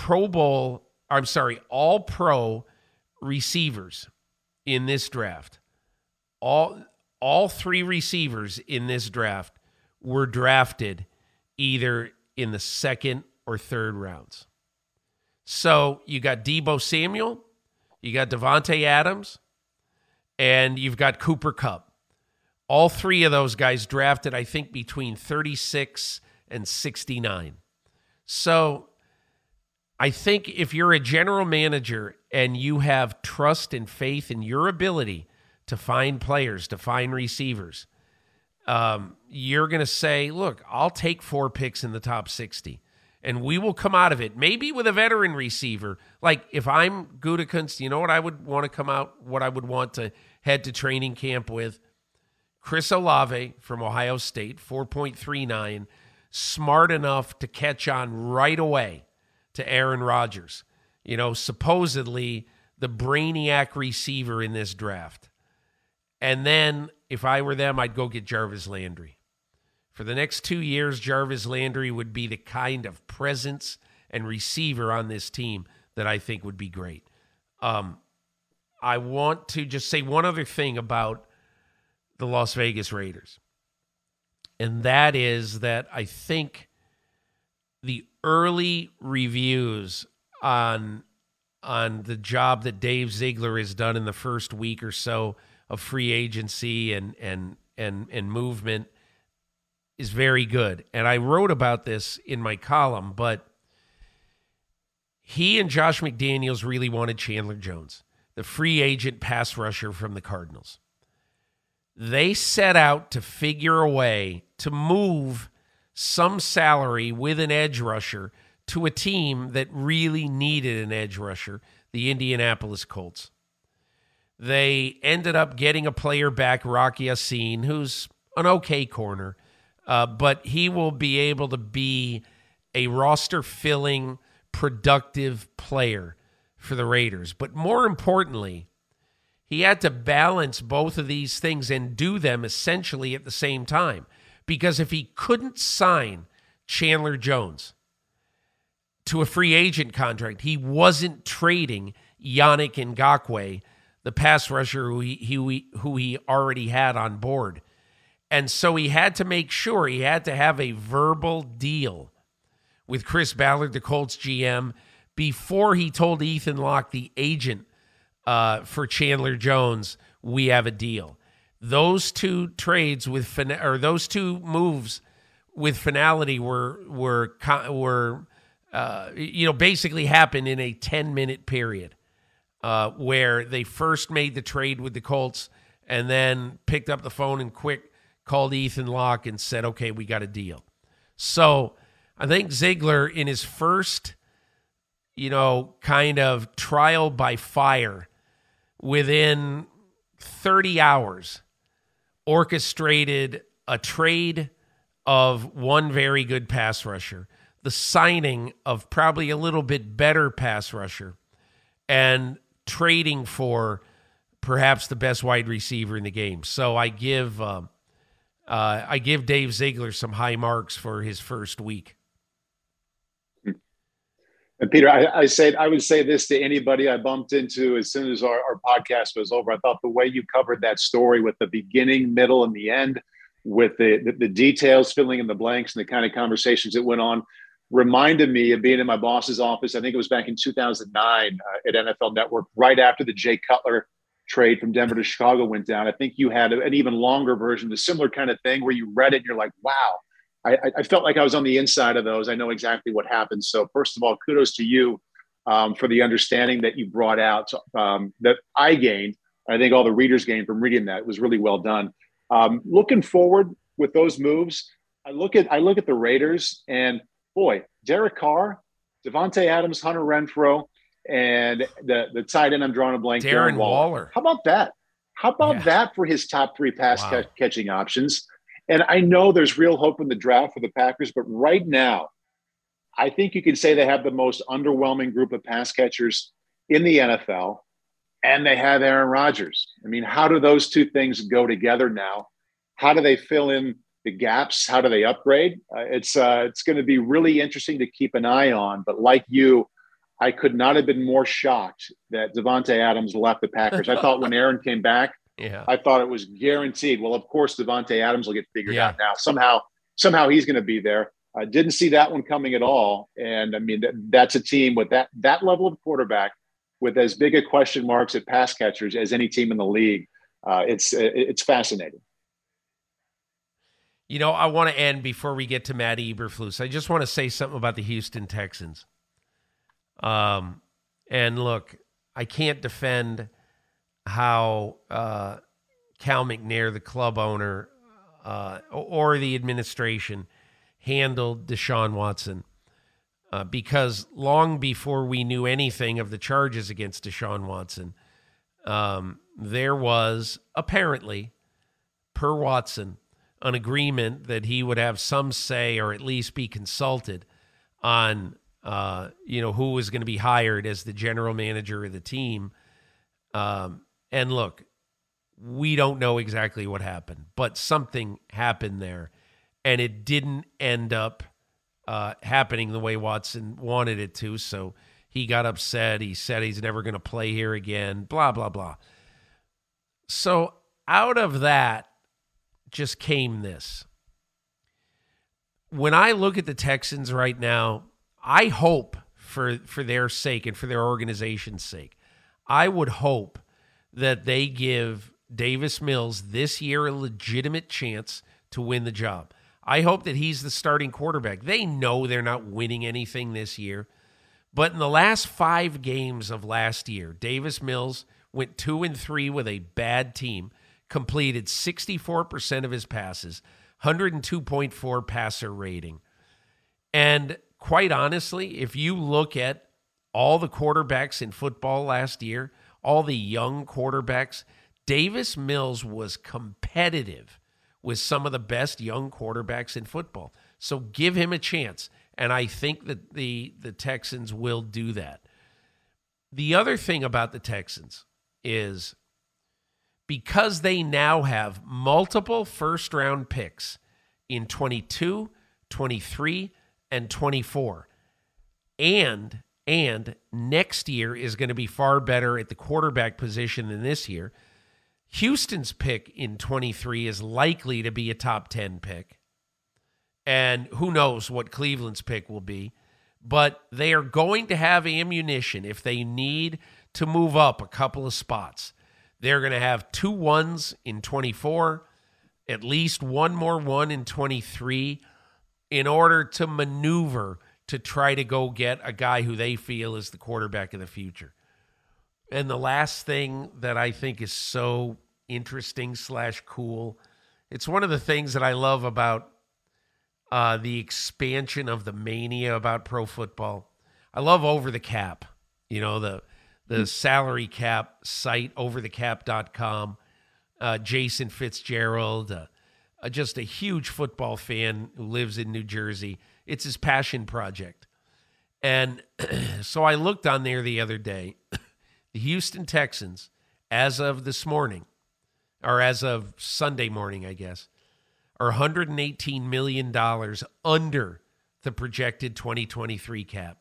All-Pro receivers in this draft, all 3 receivers in this draft were drafted either in the 2nd or 3rd rounds. So you got Deebo Samuel, you got Devontae Adams, and you've got Cooper Kupp. All 3 of those guys drafted, I think, between 36 and 69. So I think if you're a general manager and you have trust and faith in your ability to find players, to find receivers, you're going to say, look, I'll take 4 picks in the top 60, and we will come out of it, maybe with a veteran receiver. Like if I'm Gutekunst, you know what I would want to come out, what I would want to head to training camp with? Chris Olave from Ohio State, 4.39, smart enough to catch on right away to Aaron Rodgers. You know, supposedly the brainiac receiver in this draft. And then if I were them, I'd go get Jarvis Landry. For the next 2 years, Jarvis Landry would be the kind of presence and receiver on this team that I think would be great. I want to just say one other thing about the Las Vegas Raiders. And that is that I think the early reviews on the job that Dave Ziegler has done in the first week or so of free agency and movement is very good. And I wrote about this in my column, but he and Josh McDaniels really wanted Chandler Jones, the free agent pass rusher from the Cardinals. They set out to figure a way to move some salary with an edge rusher to a team that really needed an edge rusher, the Indianapolis Colts. They ended up getting a player back, Rock Ya-Sin, who's an okay corner, but he will be able to be a roster-filling, productive player for the Raiders. But more importantly, he had to balance both of these things and do them essentially at the same time. Because if he couldn't sign Chandler Jones to a free agent contract, he wasn't trading Yannick Ngakoue, the pass rusher who he already had on board. And so he had to make sure he had to have a verbal deal with Chris Ballard, the Colts GM, before he told Ethan Locke, the agent for Chandler Jones, we have a deal. Those two trades those two moves with finality were basically happened in a 10-minute period where they first made the trade with the Colts and then picked up the phone and quick called Ethan Locke and said, okay, we got a deal. So I think Ziegler, in his first, kind of trial by fire, within 30 hours, orchestrated a trade of one very good pass rusher, the signing of probably a little bit better pass rusher, and trading for perhaps the best wide receiver in the game. So I give Dave Ziegler some high marks for his first week. And Peter, I would say this to anybody I bumped into as soon as our podcast was over. I thought the way you covered that story with the beginning, middle, and the end, with the details, filling in the blanks, and the kind of conversations that went on, reminded me of being in my boss's office. I think it was back in 2009 at NFL Network, right after the Jay Cutler trade from Denver to Chicago went down. I think you had an even longer version, a similar kind of thing where you read it and you're like, wow. I felt like I was on the inside of those. I know exactly what happened. So first of all, kudos to you for the understanding that you brought out that I gained. I think all the readers gained from reading that. It was really well done. Looking forward with those moves, I look at the Raiders and boy, Derek Carr, Devontae Adams, Hunter Renfrow, and the tight end I'm drawing a blank. Darren Waller. How about that? How about that for his top three pass catching options? And I know there's real hope in the draft for the Packers, but right now, I think you can say they have the most underwhelming group of pass catchers in the NFL, and they have Aaron Rodgers. I mean, how do those two things go together now? How do they fill in the gaps? How do they upgrade? It's going to be really interesting to keep an eye on. But like you, I could not have been more shocked that Devontae Adams left the Packers. I thought when Aaron came back, I thought it was guaranteed. Well, of course, Devontae Adams will get figured out now. Somehow he's going to be there. I didn't see that one coming at all. And I mean, that's a team with that level of quarterback with as big a question marks at pass catchers as any team in the league. It's fascinating. I want to end before we get to Matt Eberflus. I just want to say something about the Houston Texans. And look, I can't defend how Cal McNair, the club owner, or the administration handled Deshaun Watson, because long before we knew anything of the charges against Deshaun Watson, there was apparently, per Watson, an agreement that he would have some say or at least be consulted on who was going to be hired as the general manager of the team. And look, we don't know exactly what happened, but something happened there, and it didn't end up happening the way Watson wanted it to. So he got upset. He said he's never going to play here again, blah, blah, blah. So out of that just came this. When I look at the Texans right now, I hope for their sake and for their organization's sake, I would hope that they give Davis Mills this year a legitimate chance to win the job. I hope that he's the starting quarterback. They know they're not winning anything this year. But in the last 5 games of last year, Davis Mills went 2-3 with a bad team, completed 64% of his passes, 102.4 passer rating. And quite honestly, if you look at all the quarterbacks in football last year, all the young quarterbacks, Davis Mills was competitive with some of the best young quarterbacks in football. So give him a chance. And I think that the Texans will do that. The other thing about the Texans is because they now have multiple first-round picks in 22, 23, and 24, and next year is going to be far better at the quarterback position than this year, Houston's pick in 23 is likely to be a top 10 pick. And who knows what Cleveland's pick will be. But they are going to have ammunition if they need to move up a couple of spots. They're going to have 2 1s in 24, at least one more 1 in 23, in order to maneuver to try to go get a guy who they feel is the quarterback of the future. And the last thing that I think is so interesting / cool, it's one of the things that I love about the expansion of the mania about pro football. I love Over the Cap, the salary cap site, overthecap.com. Jason Fitzgerald, just a huge football fan who lives in New Jersey. It's his passion project. And so I looked on there the other day. The Houston Texans, as of this morning, or as of Sunday morning, I guess, are $118 million under the projected 2023 cap.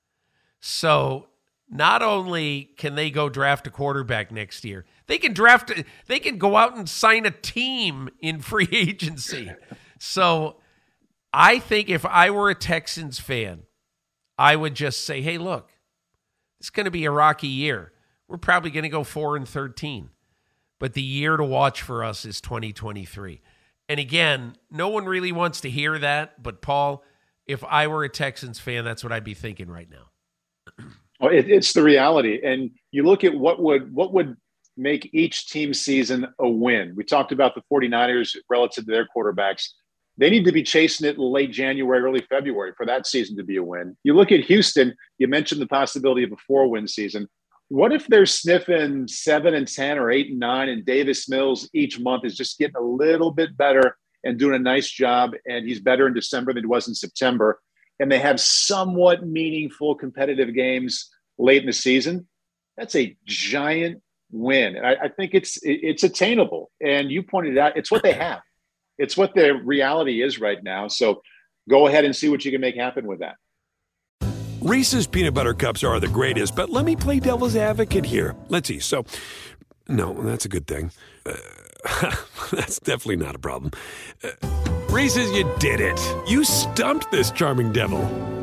So not only can they go draft a quarterback next year, they can go out and sign a team in free agency. So I think if I were a Texans fan, I would just say, hey, look, it's going to be a rocky year. We're probably going to go 4-13. But the year to watch for us is 2023. And again, no one really wants to hear that. But, Paul, if I were a Texans fan, that's what I'd be thinking right now. Well, it's the reality. And you look at what would make each team's season a win. We talked about the 49ers relative to their quarterbacks. They need to be chasing it in late January, early February for that season to be a win. You look at Houston, you mentioned the possibility of a 4-win season. What if they're sniffing 7-10 or 8-9 and Davis Mills each month is just getting a little bit better and doing a nice job, and he's better in December than he was in September, and they have somewhat meaningful competitive games late in the season? That's a giant win. And I think it's attainable. And you pointed out, it's what they have. It's what their reality is right now. So go ahead and see what you can make happen with that. Reese's peanut butter cups are the greatest, but let me play devil's advocate here. Let's see. So, no, that's a good thing. That's definitely not a problem. Reese's, you did it. You stumped this charming devil.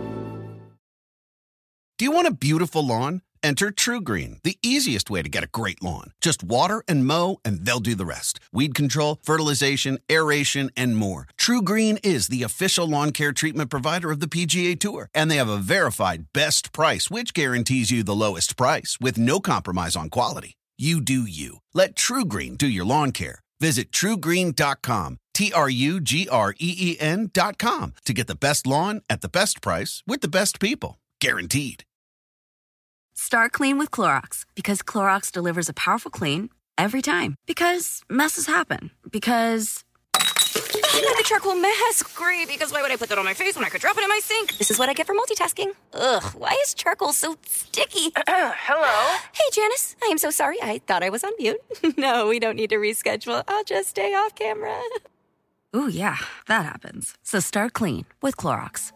Do you want a beautiful lawn? Enter TruGreen, the easiest way to get a great lawn. Just water and mow, and they'll do the rest. Weed control, fertilization, aeration, and more. TruGreen is the official lawn care treatment provider of the PGA Tour, and they have a verified best price, which guarantees you the lowest price with no compromise on quality. You do you. Let TruGreen do your lawn care. Visit TruGreen.com, TruGreen.com, to get the best lawn at the best price with the best people. Guaranteed. Start clean with Clorox, because Clorox delivers a powerful clean every time. Because messes happen. Because the charcoal mask. Great, because why would I put that on my face when I could drop it in my sink? This is what I get for multitasking. Ugh, why is charcoal so sticky? Hello? Hey, Janice. I am so sorry. I thought I was on mute. No, we don't need to reschedule. I'll just stay off camera. Ooh, yeah, that happens. So start clean with Clorox.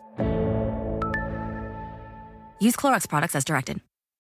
Use Clorox products as directed.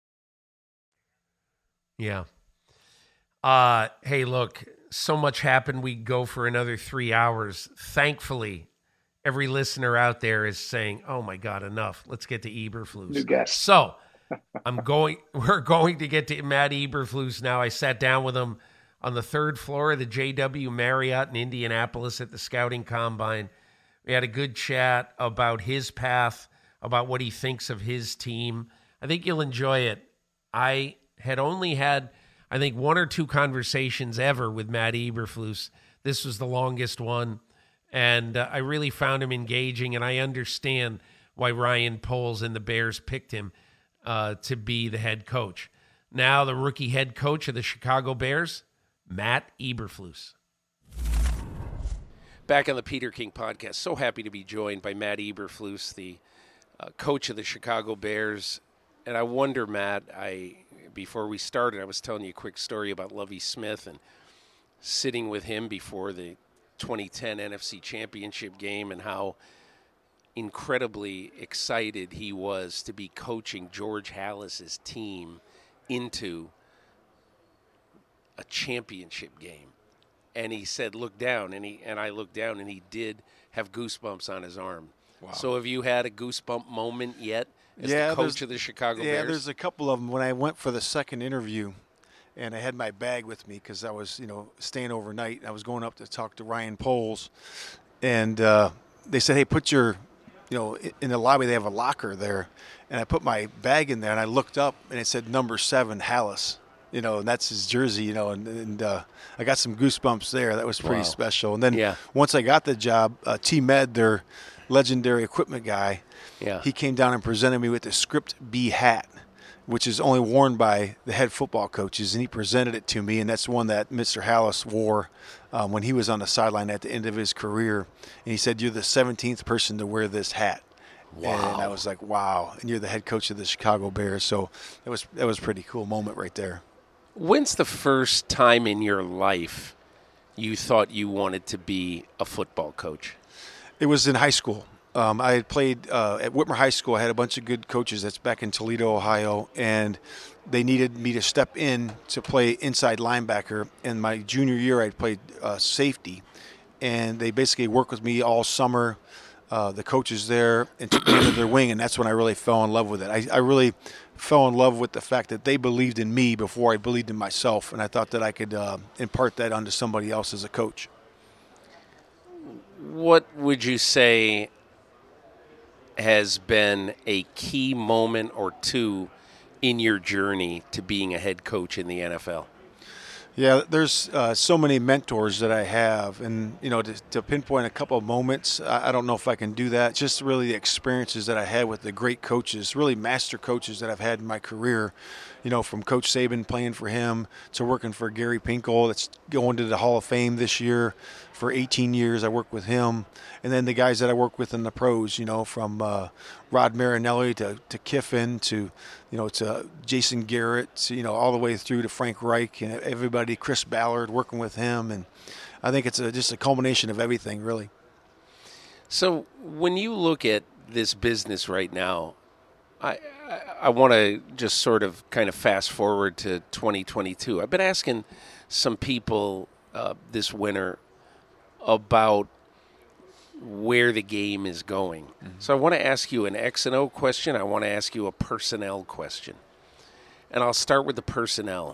Yeah. Hey, look, so much happened. We go for another 3 hours. Thankfully, every listener out there is saying, oh my God, enough. Let's get to Eberflus. New guest. So we're going to get to Matt Eberflus now. I sat down with him on the 3rd floor of the JW Marriott in Indianapolis at the Scouting Combine. We had a good chat about his path, about what he thinks of his team. I think you'll enjoy it. I had only had, I think, 1 or 2 conversations ever with Matt Eberflus. This was the longest one, and I really found him engaging, and I understand why Ryan Poles and the Bears picked him to be the head coach. Now the rookie head coach of the Chicago Bears, Matt Eberflus. Back on the Peter King Podcast, so happy to be joined by Matt Eberflus, the coach of the Chicago Bears. And I wonder, Matt, before we started, I was telling you a quick story about Lovie Smith and sitting with him before the 2010 NFC Championship game and how incredibly excited he was to be coaching George Halas's team into a championship game. And he said, look down. And I looked down, and he did have goosebumps on his arm. Wow. So have you had a goosebump moment yet as the coach of the Chicago Bears? Yeah, there's a couple of them. When I went for the second interview, and I had my bag with me because I was, staying overnight. I was going up to talk to Ryan Poles, and they said, hey, put your, in the lobby they have a locker there. And I put my bag in there, and I looked up, and it said number 7, Halas. And that's his jersey, and I got some goosebumps there. That was pretty special. And then once I got the job, T-Med, their legendary equipment guy, he came down and presented me with the Script B hat, which is only worn by the head football coaches, and he presented it to me, and that's one that Mr. Halas wore when he was on the sideline at the end of his career. And he said, you're the 17th person to wear this hat. Wow. And I was like, wow, and you're the head coach of the Chicago Bears. So that was a pretty cool moment right there. When's the first time in your life you thought you wanted to be a football coach? It was in high school. I had played at Whitmer High School. I had a bunch of good coaches. That's back in Toledo, Ohio. And they needed me to step in to play inside linebacker. And my junior year, I played safety. And they basically worked with me all summer, the coaches there, and took me under their wing. And that's when I really fell in love with it. I really fell in love with the fact that they believed in me before I believed in myself. And I thought that I could impart that onto somebody else as a coach. What would you say has been a key moment or two in your journey to being a head coach in the NFL? Yeah, there's so many mentors that I have, and to pinpoint a couple of moments, I don't know if I can do that. Just really the experiences that I had with the great coaches, really master coaches that I've had in my career. From Coach Saban, playing for him, to working for Gary Pinkel, that's going to the Hall of Fame this year. For 18 years, I worked with him. And then the guys that I work with in the pros, from Rod Marinelli to Kiffin to Jason Garrett, all the way through to Frank Reich and everybody, Chris Ballard, working with him. And I think it's just a culmination of everything, really. So when you look at this business right now, I want to just sort of kind of fast forward to 2022. I've been asking some people this winter about where the game is going. Mm-hmm. So I want to ask you an X and O question. I want to ask you a personnel question. And I'll start with the personnel.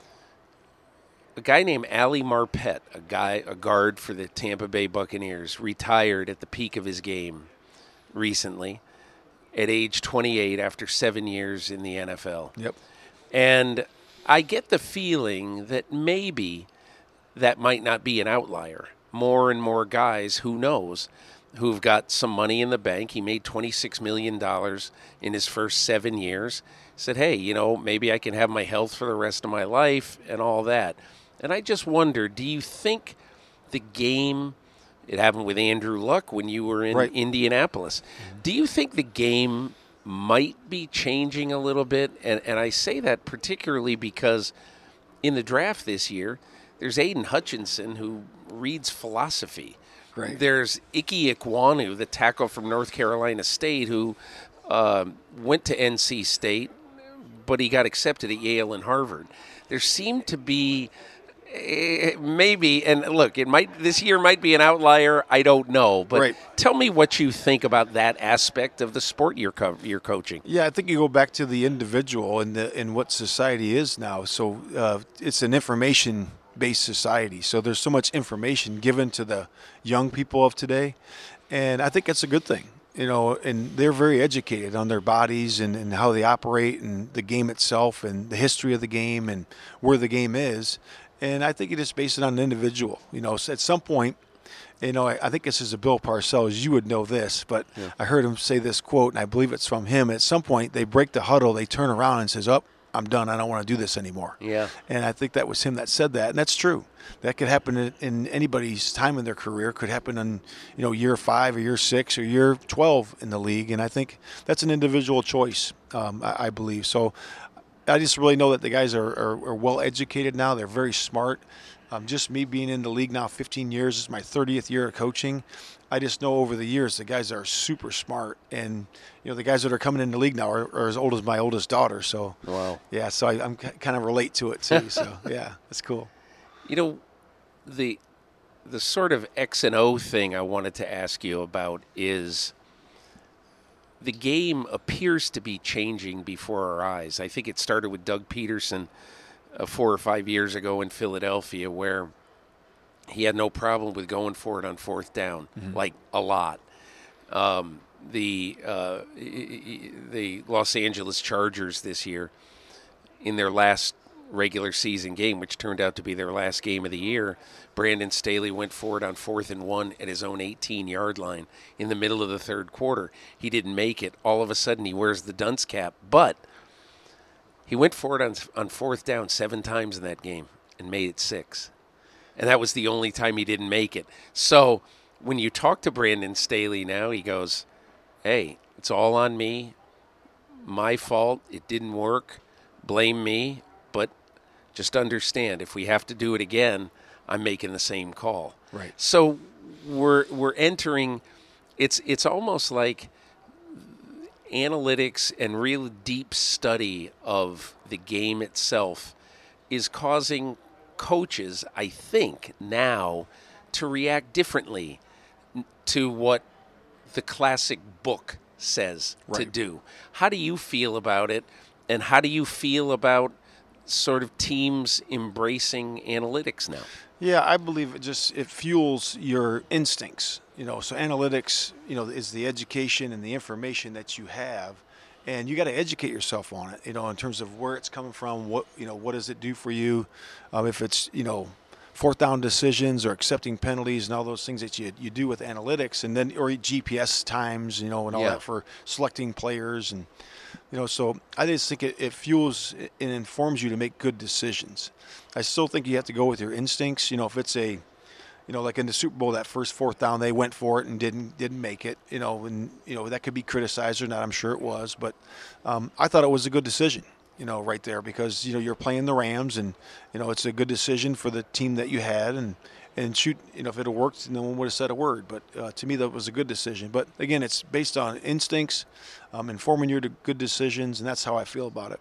A guy named Ali Marpet, a guard for the Tampa Bay Buccaneers, retired at the peak of his game recently at age 28 after 7 years in the NFL. Yep. And I get the feeling that maybe that might not be an outlier. More and more guys, who knows, who've got some money in the bank. He made $26 million in his first 7 years. Said, hey, maybe I can have my health for the rest of my life and all that. And I just wonder, do you think the game, it happened with Andrew Luck when you were in Indianapolis, do you think the game might be changing a little bit? And I say that particularly because in the draft this year, there's Aiden Hutchinson, who reads philosophy. Right. There's Ike Ekwonu, the tackle from North Carolina State, who went to NC State, but he got accepted at Yale and Harvard. There seemed to be maybe, and look, this year might be an outlier. I don't know, but tell me what you think about that aspect of the sport you're coaching. Yeah, I think you go back to the individual and what society is now. So it's an information-based society. So there's so much information given to the young people of today, and I think that's a good thing. And they're very educated on their bodies and how they operate and the game itself and the history of the game and where the game is. And I think it is based on an individual. So at some point, I think this is a Bill Parcells. You would know this, but I heard him say this quote, and I believe it's from him. At some point, they break the huddle, they turn around and says, I'm done. I don't want to do this anymore. Yeah. And I think that was him that said that, and that's true. That could happen in anybody's time in their career. Could happen in year 5 or year 6 or year 12 in the league, and I think that's an individual choice. I believe so. I just really know that the guys are well educated now. They're very smart. Just me being in the league now 15 years, this is my 30th year of coaching. I just know over the years the guys are super smart, and the guys that are coming in the league now are as old as my oldest daughter. So wow, yeah, so I'm kind of relate to it too. So yeah, it's cool. The sort of X and O thing I wanted to ask you about is the game appears to be changing before our eyes. I think it started with Doug Peterson 4 or 5 years ago in Philadelphia, where he had no problem with going for it on fourth down, like a lot. The Los Angeles Chargers this year, in their last regular season game, which turned out to be their last game of the year, Brandon Staley went for it on 4th and 1 at his own 18-yard line in the middle of the third quarter. He didn't make it. All of a sudden, he wears the dunce cap, but he went for it on fourth down 7 times in that game and made it 6. And that was the only time he didn't make it. So when you talk to Brandon Staley now, he goes, hey, it's all on me. My fault. It didn't work. Blame me. But just understand, if we have to do it again, I'm making the same call. Right. So we're entering, it's almost like analytics and real deep study of the game itself is causing coaches, I think, now to react differently to what the classic book says to do. How do you feel about it, and how do you feel about sort of teams embracing analytics now? Yeah, I believe it fuels your instincts. So analytics, is the education and the information that you have, and you got to educate yourself on it. In terms of where it's coming from, what does it do for you? If it's fourth down decisions or accepting penalties and all those things that you do with analytics, and then or GPS times, and all that for selecting players, and so I just think it fuels and informs you to make good decisions. I still think you have to go with your instincts. If it's like in the Super Bowl, that first fourth down, they went for it and didn't make it. And that could be criticized or not. I'm sure it was, but I thought it was a good decision. Right there, because you're playing the Rams, and it's a good decision for the team that you had, and shoot, if it had worked, no one would have said a word. But to me, that was a good decision. But again, it's based on instincts, informing you to good decisions, and that's how I feel about it.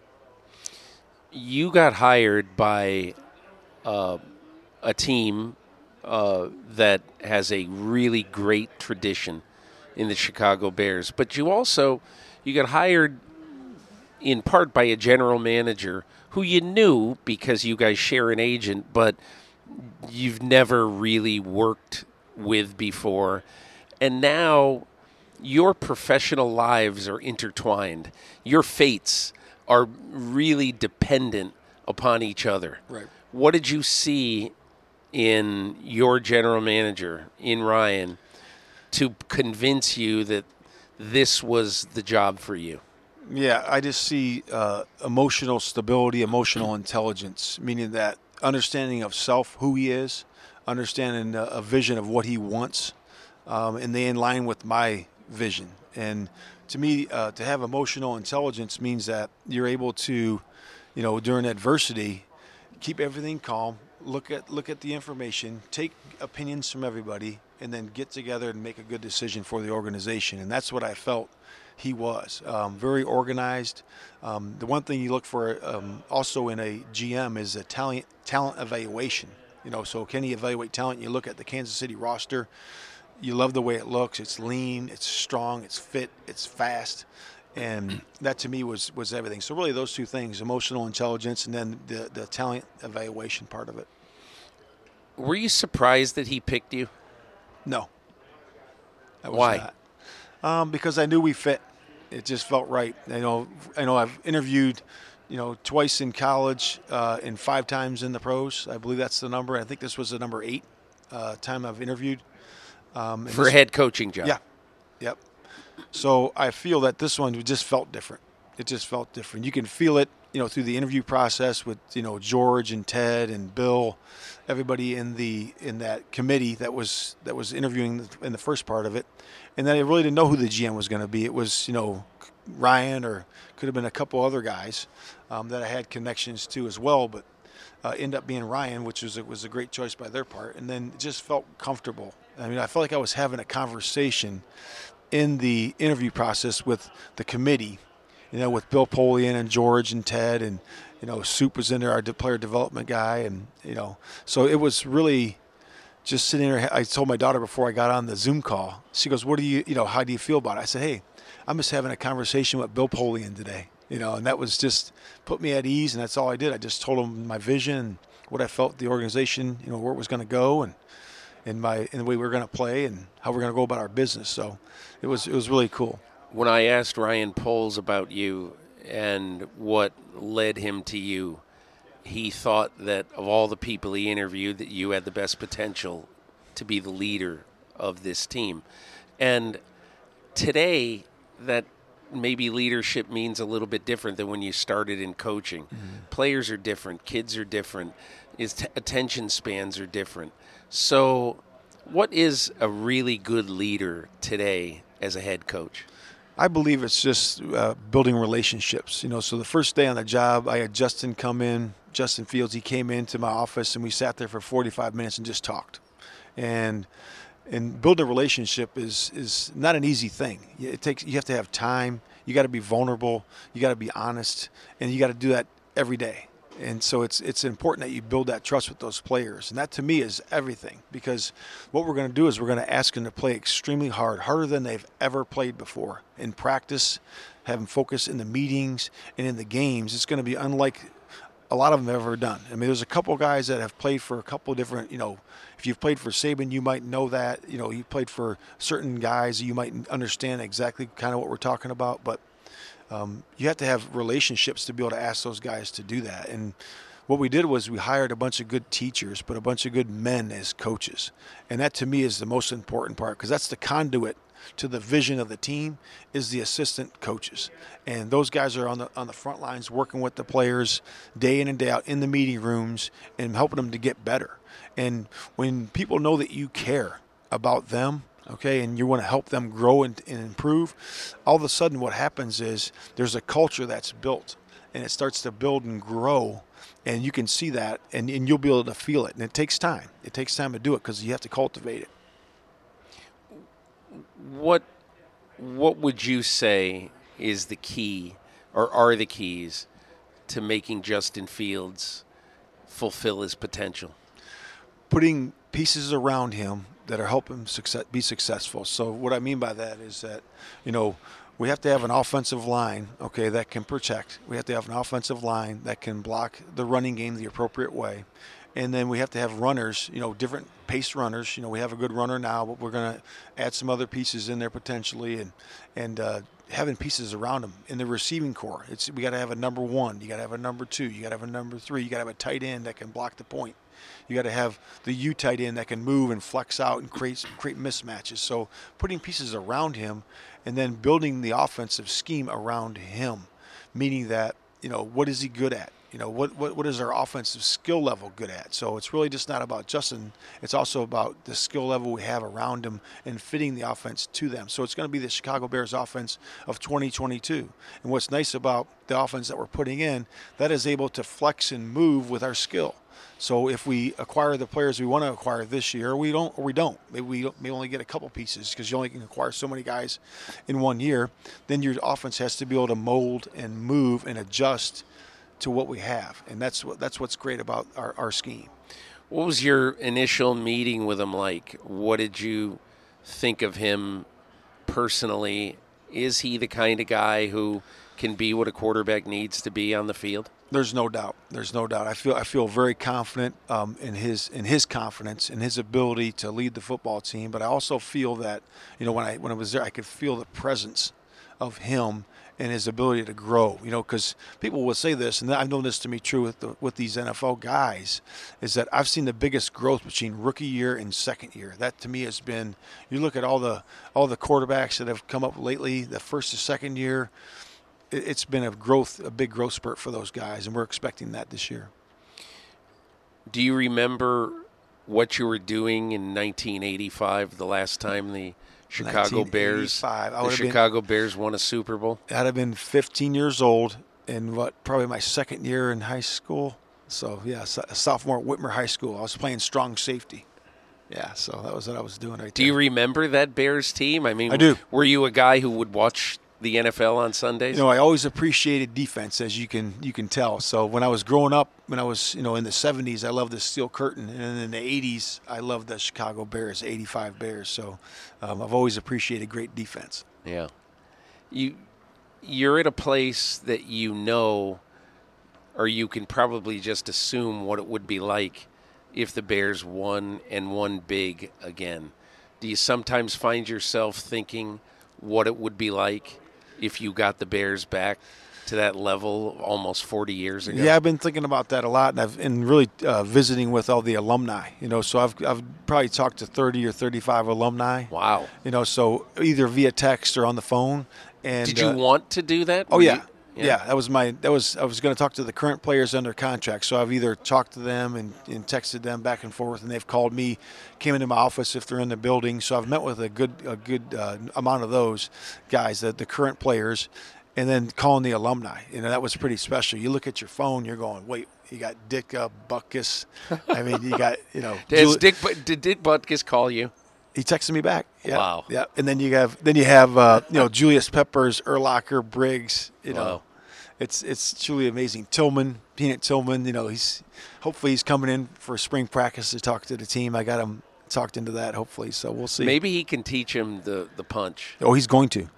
You got hired by a team that has a really great tradition in the Chicago Bears, but you got hired in part by a general manager who you knew because you guys share an agent, but you've never really worked with before. And now your professional lives are intertwined. Your fates are really dependent upon each other. Right. What did you see in your general manager, in Ryan, to convince you that this was the job for you? Yeah, I just see emotional stability, emotional intelligence, meaning that understanding of self, who he is, understanding a vision of what he wants, and they in line with my vision. And to me, to have emotional intelligence means that you're able to, during adversity, keep everything calm, look at the information, take opinions from everybody, and then get together and make a good decision for the organization. And that's what I felt he was. Very organized. The one thing you look for also in a GM is a talent evaluation. So can he evaluate talent? You look at the Kansas City roster. You love the way it looks. It's lean, it's strong, it's fit, it's fast. And that to me was everything. So really those two things, emotional intelligence and then the talent evaluation part of it. Were you surprised that he picked you? No. I was Why? Not. Because I knew we fit. It just felt right. I know I've interviewed, twice in college and 5 times in the pros. I believe that's the number. I think this was the number 8 time I've interviewed. For a head coaching job. Yeah. Yep. So I feel that this one just felt different. It just felt different. You can feel it, through the interview process with, George and Ted and Bill, everybody in that committee that was interviewing in the first part of it. And then I really didn't know who the GM was going to be. It was, Ryan, or could have been a couple other guys that I had connections to as well. But ended up being Ryan, which was a great choice by their part, and then it just felt comfortable. I mean, I felt like I was having a conversation in the interview process with the committee, with Bill Polian and George and Ted, and Soup was in there, our player development guy, and so it was really just sitting there. I told my daughter before I got on the Zoom call, she goes, "What do how do you feel about it?" I said, "Hey, I'm just having a conversation with Bill Polian today," and that was just put me at ease, and that's all I did. I just told him my vision, and what I felt the organization, where it was going to go, and the way we were going to play, and how we're going to go about our business. So it was really cool. When I asked Ryan Poles about you and what led him to you, he thought that of all the people he interviewed, that you had the best potential to be the leader of this team. And today, that maybe leadership means a little bit different than when you started in coaching. Mm-hmm. Players are different. Kids are different. Attention spans are different. So what is a really good leader today as a head coach? I believe it's just building relationships. So the first day on the job, I had Justin come in, Justin Fields. He came into my office, and we sat there for 45 minutes and just talked. And building a relationship is not an easy thing. You have to have time. You got to be vulnerable. You got to be honest, and you got to do that every day. And so it's important that you build that trust with those players. And that, to me, is everything, because what we're going to do is we're going to ask them to play extremely hard, harder than they've ever played before. In practice, have them focus in the meetings and in the games. It's going to be unlike a lot of them have ever done. I mean, there's a couple guys that have played for a couple different, if you've played for Saban, you might know that. You played for certain guys, you might understand exactly kind of what we're talking about. But you have to have relationships to be able to ask those guys to do that. And what we did was we hired a bunch of good teachers, but a bunch of good men as coaches. And that, to me, is the most important part, because that's the conduit to the vision of the team, is the assistant coaches. And those guys are on the front lines working with the players day in and day out in the meeting rooms and helping them to get better. And when people know that you care about them, okay, and you want to help them grow and improve, all of a sudden what happens is there's a culture that's built, and it starts to build and grow, and you can see that, and you'll be able to feel it. And it takes time. It takes time to do it, because you have to cultivate it. What would you say is the key, or are the keys, to making Justin Fields fulfill his potential? Putting pieces around him that are helping him be successful. So what I mean by that is that, we have to have an offensive line, okay, that can protect. We have to have an offensive line that can block the running game the appropriate way. And then we have to have runners, different pace runners. We have a good runner now, but we're going to add some other pieces in there potentially, and having pieces around them in the receiving core. We got to have a number one. You got to have a number two. You got to have a number three. You got to have a tight end that can block the point. You got to have the U tight end that can move and flex out and create mismatches. So putting pieces around him, and then building the offensive scheme around him, meaning that, what is he good at? What is our offensive skill level good at? So it's really just not about Justin. It's also about the skill level we have around him and fitting the offense to them. So it's going to be the Chicago Bears offense of 2022. And what's nice about the offense that we're putting in, that is able to flex and move with our skill. So if we acquire the players we want to acquire this year, we don't. Maybe we may only get a couple pieces, because you only can acquire so many guys in 1 year. Then your offense has to be able to mold and move and adjust to what we have, and that's what's great about our scheme. What was your initial meeting with him like? What did you think of him personally? Is he the kind of guy who can be what a quarterback needs to be on the field? There's no doubt. I feel very confident in his confidence and his ability to lead the football team. But I also feel that, when I was there, I could feel the presence of him and his ability to grow. Because people will say this, and I've known this to be true with these NFL guys, is that I've seen the biggest growth between rookie year and second year. That, to me, has been, you look at all the quarterbacks that have come up lately, the first to second year. It's been a big growth spurt for those guys, and we're expecting that this year. Do you remember what you were doing in 1985, the last time the Chicago Bears won a Super Bowl? I'd have been 15 years old, and probably my second year in high school. So, yeah, a sophomore at Whitmer High School. I was playing strong safety. Yeah, so that was what I was doing right there. Do you remember that Bears team? I mean, I do. Were you a guy who would watch the NFL on Sundays? I always appreciated defense, as you can tell. So when I was growing up, when I was in the 70s, I loved the Steel Curtain, and in the 80s, I loved the Chicago Bears, 85 Bears. So I've always appreciated great defense. Yeah, you're at a place that or you can probably just assume what it would be like if the Bears won big again. Do you sometimes find yourself thinking what it would be like if you got the Bears back to that level almost 40 years ago? Yeah, I've been thinking about that a lot, and really visiting with all the alumni. So I've probably talked to 30 or 35 alumni. Wow. So either via text or on the phone. And did you want to do that? Oh yeah. Yeah, I was going to talk to the current players under contract. So I've either talked to them and texted them back and forth, and they've called me, came into my office if they're in the building. So I've met with a good amount of those guys, the current players, and then calling the alumni. That was pretty special. You look at your phone, you're going, wait, you got Dick Butkus. I mean, you got, Did Dick Butkus call you? He texted me back. Yeah, wow. Yeah, and then you have Julius Peppers, Urlacher, Briggs. Wow. It's truly amazing. Peanut Tillman. Hopefully he's coming in for spring practice to talk to the team. I got him talked into that. Hopefully, so we'll see. Maybe he can teach him the punch. Oh, he's going to.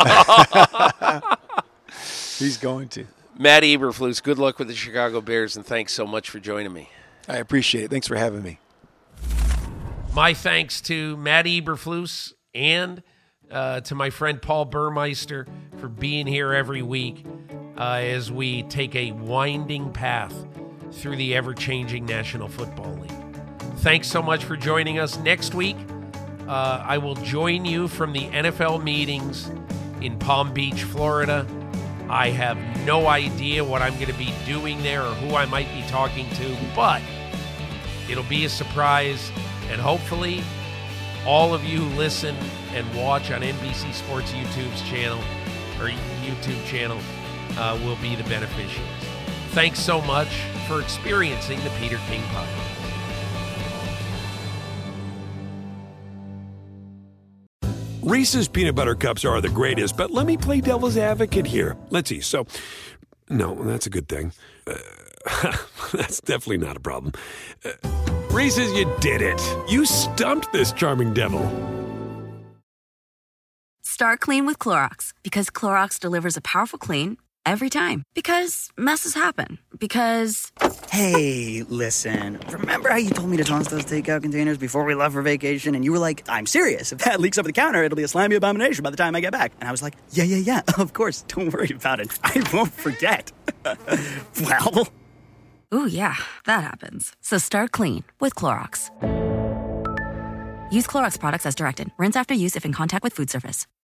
He's going to. Matt Eberflus, good luck with the Chicago Bears, and thanks so much for joining me. I appreciate it. Thanks for having me. My thanks to Matt Eberflus and to my friend Paul Burmeister for being here every week as we take a winding path through the ever-changing National Football League. Thanks so much for joining us. Next week, I will join you from the NFL meetings in Palm Beach, Florida. I have no idea what I'm going to be doing there or who I might be talking to, but it'll be a surprise. And hopefully, all of you listen and watch on NBC Sports YouTube channel will be the beneficiaries. Thanks so much for experiencing the Peter King Podcast. Reese's Peanut Butter Cups are the greatest, but let me play devil's advocate here. Let's see. So, no, that's a good thing. That's definitely not a problem. Reese's, you did it. You stumped this charming devil. Start clean with Clorox, because Clorox delivers a powerful clean every time. Because messes happen. Because... Hey, listen. Remember how you told me to toss those takeout containers before we left for vacation? And you were like, I'm serious. If that leaks over the counter, it'll be a slimy abomination by the time I get back. And I was like, yeah, of course. Don't worry about it. I won't forget. Well... Ooh, yeah, that happens. So start clean with Clorox. Use Clorox products as directed. Rinse after use if in contact with food surface.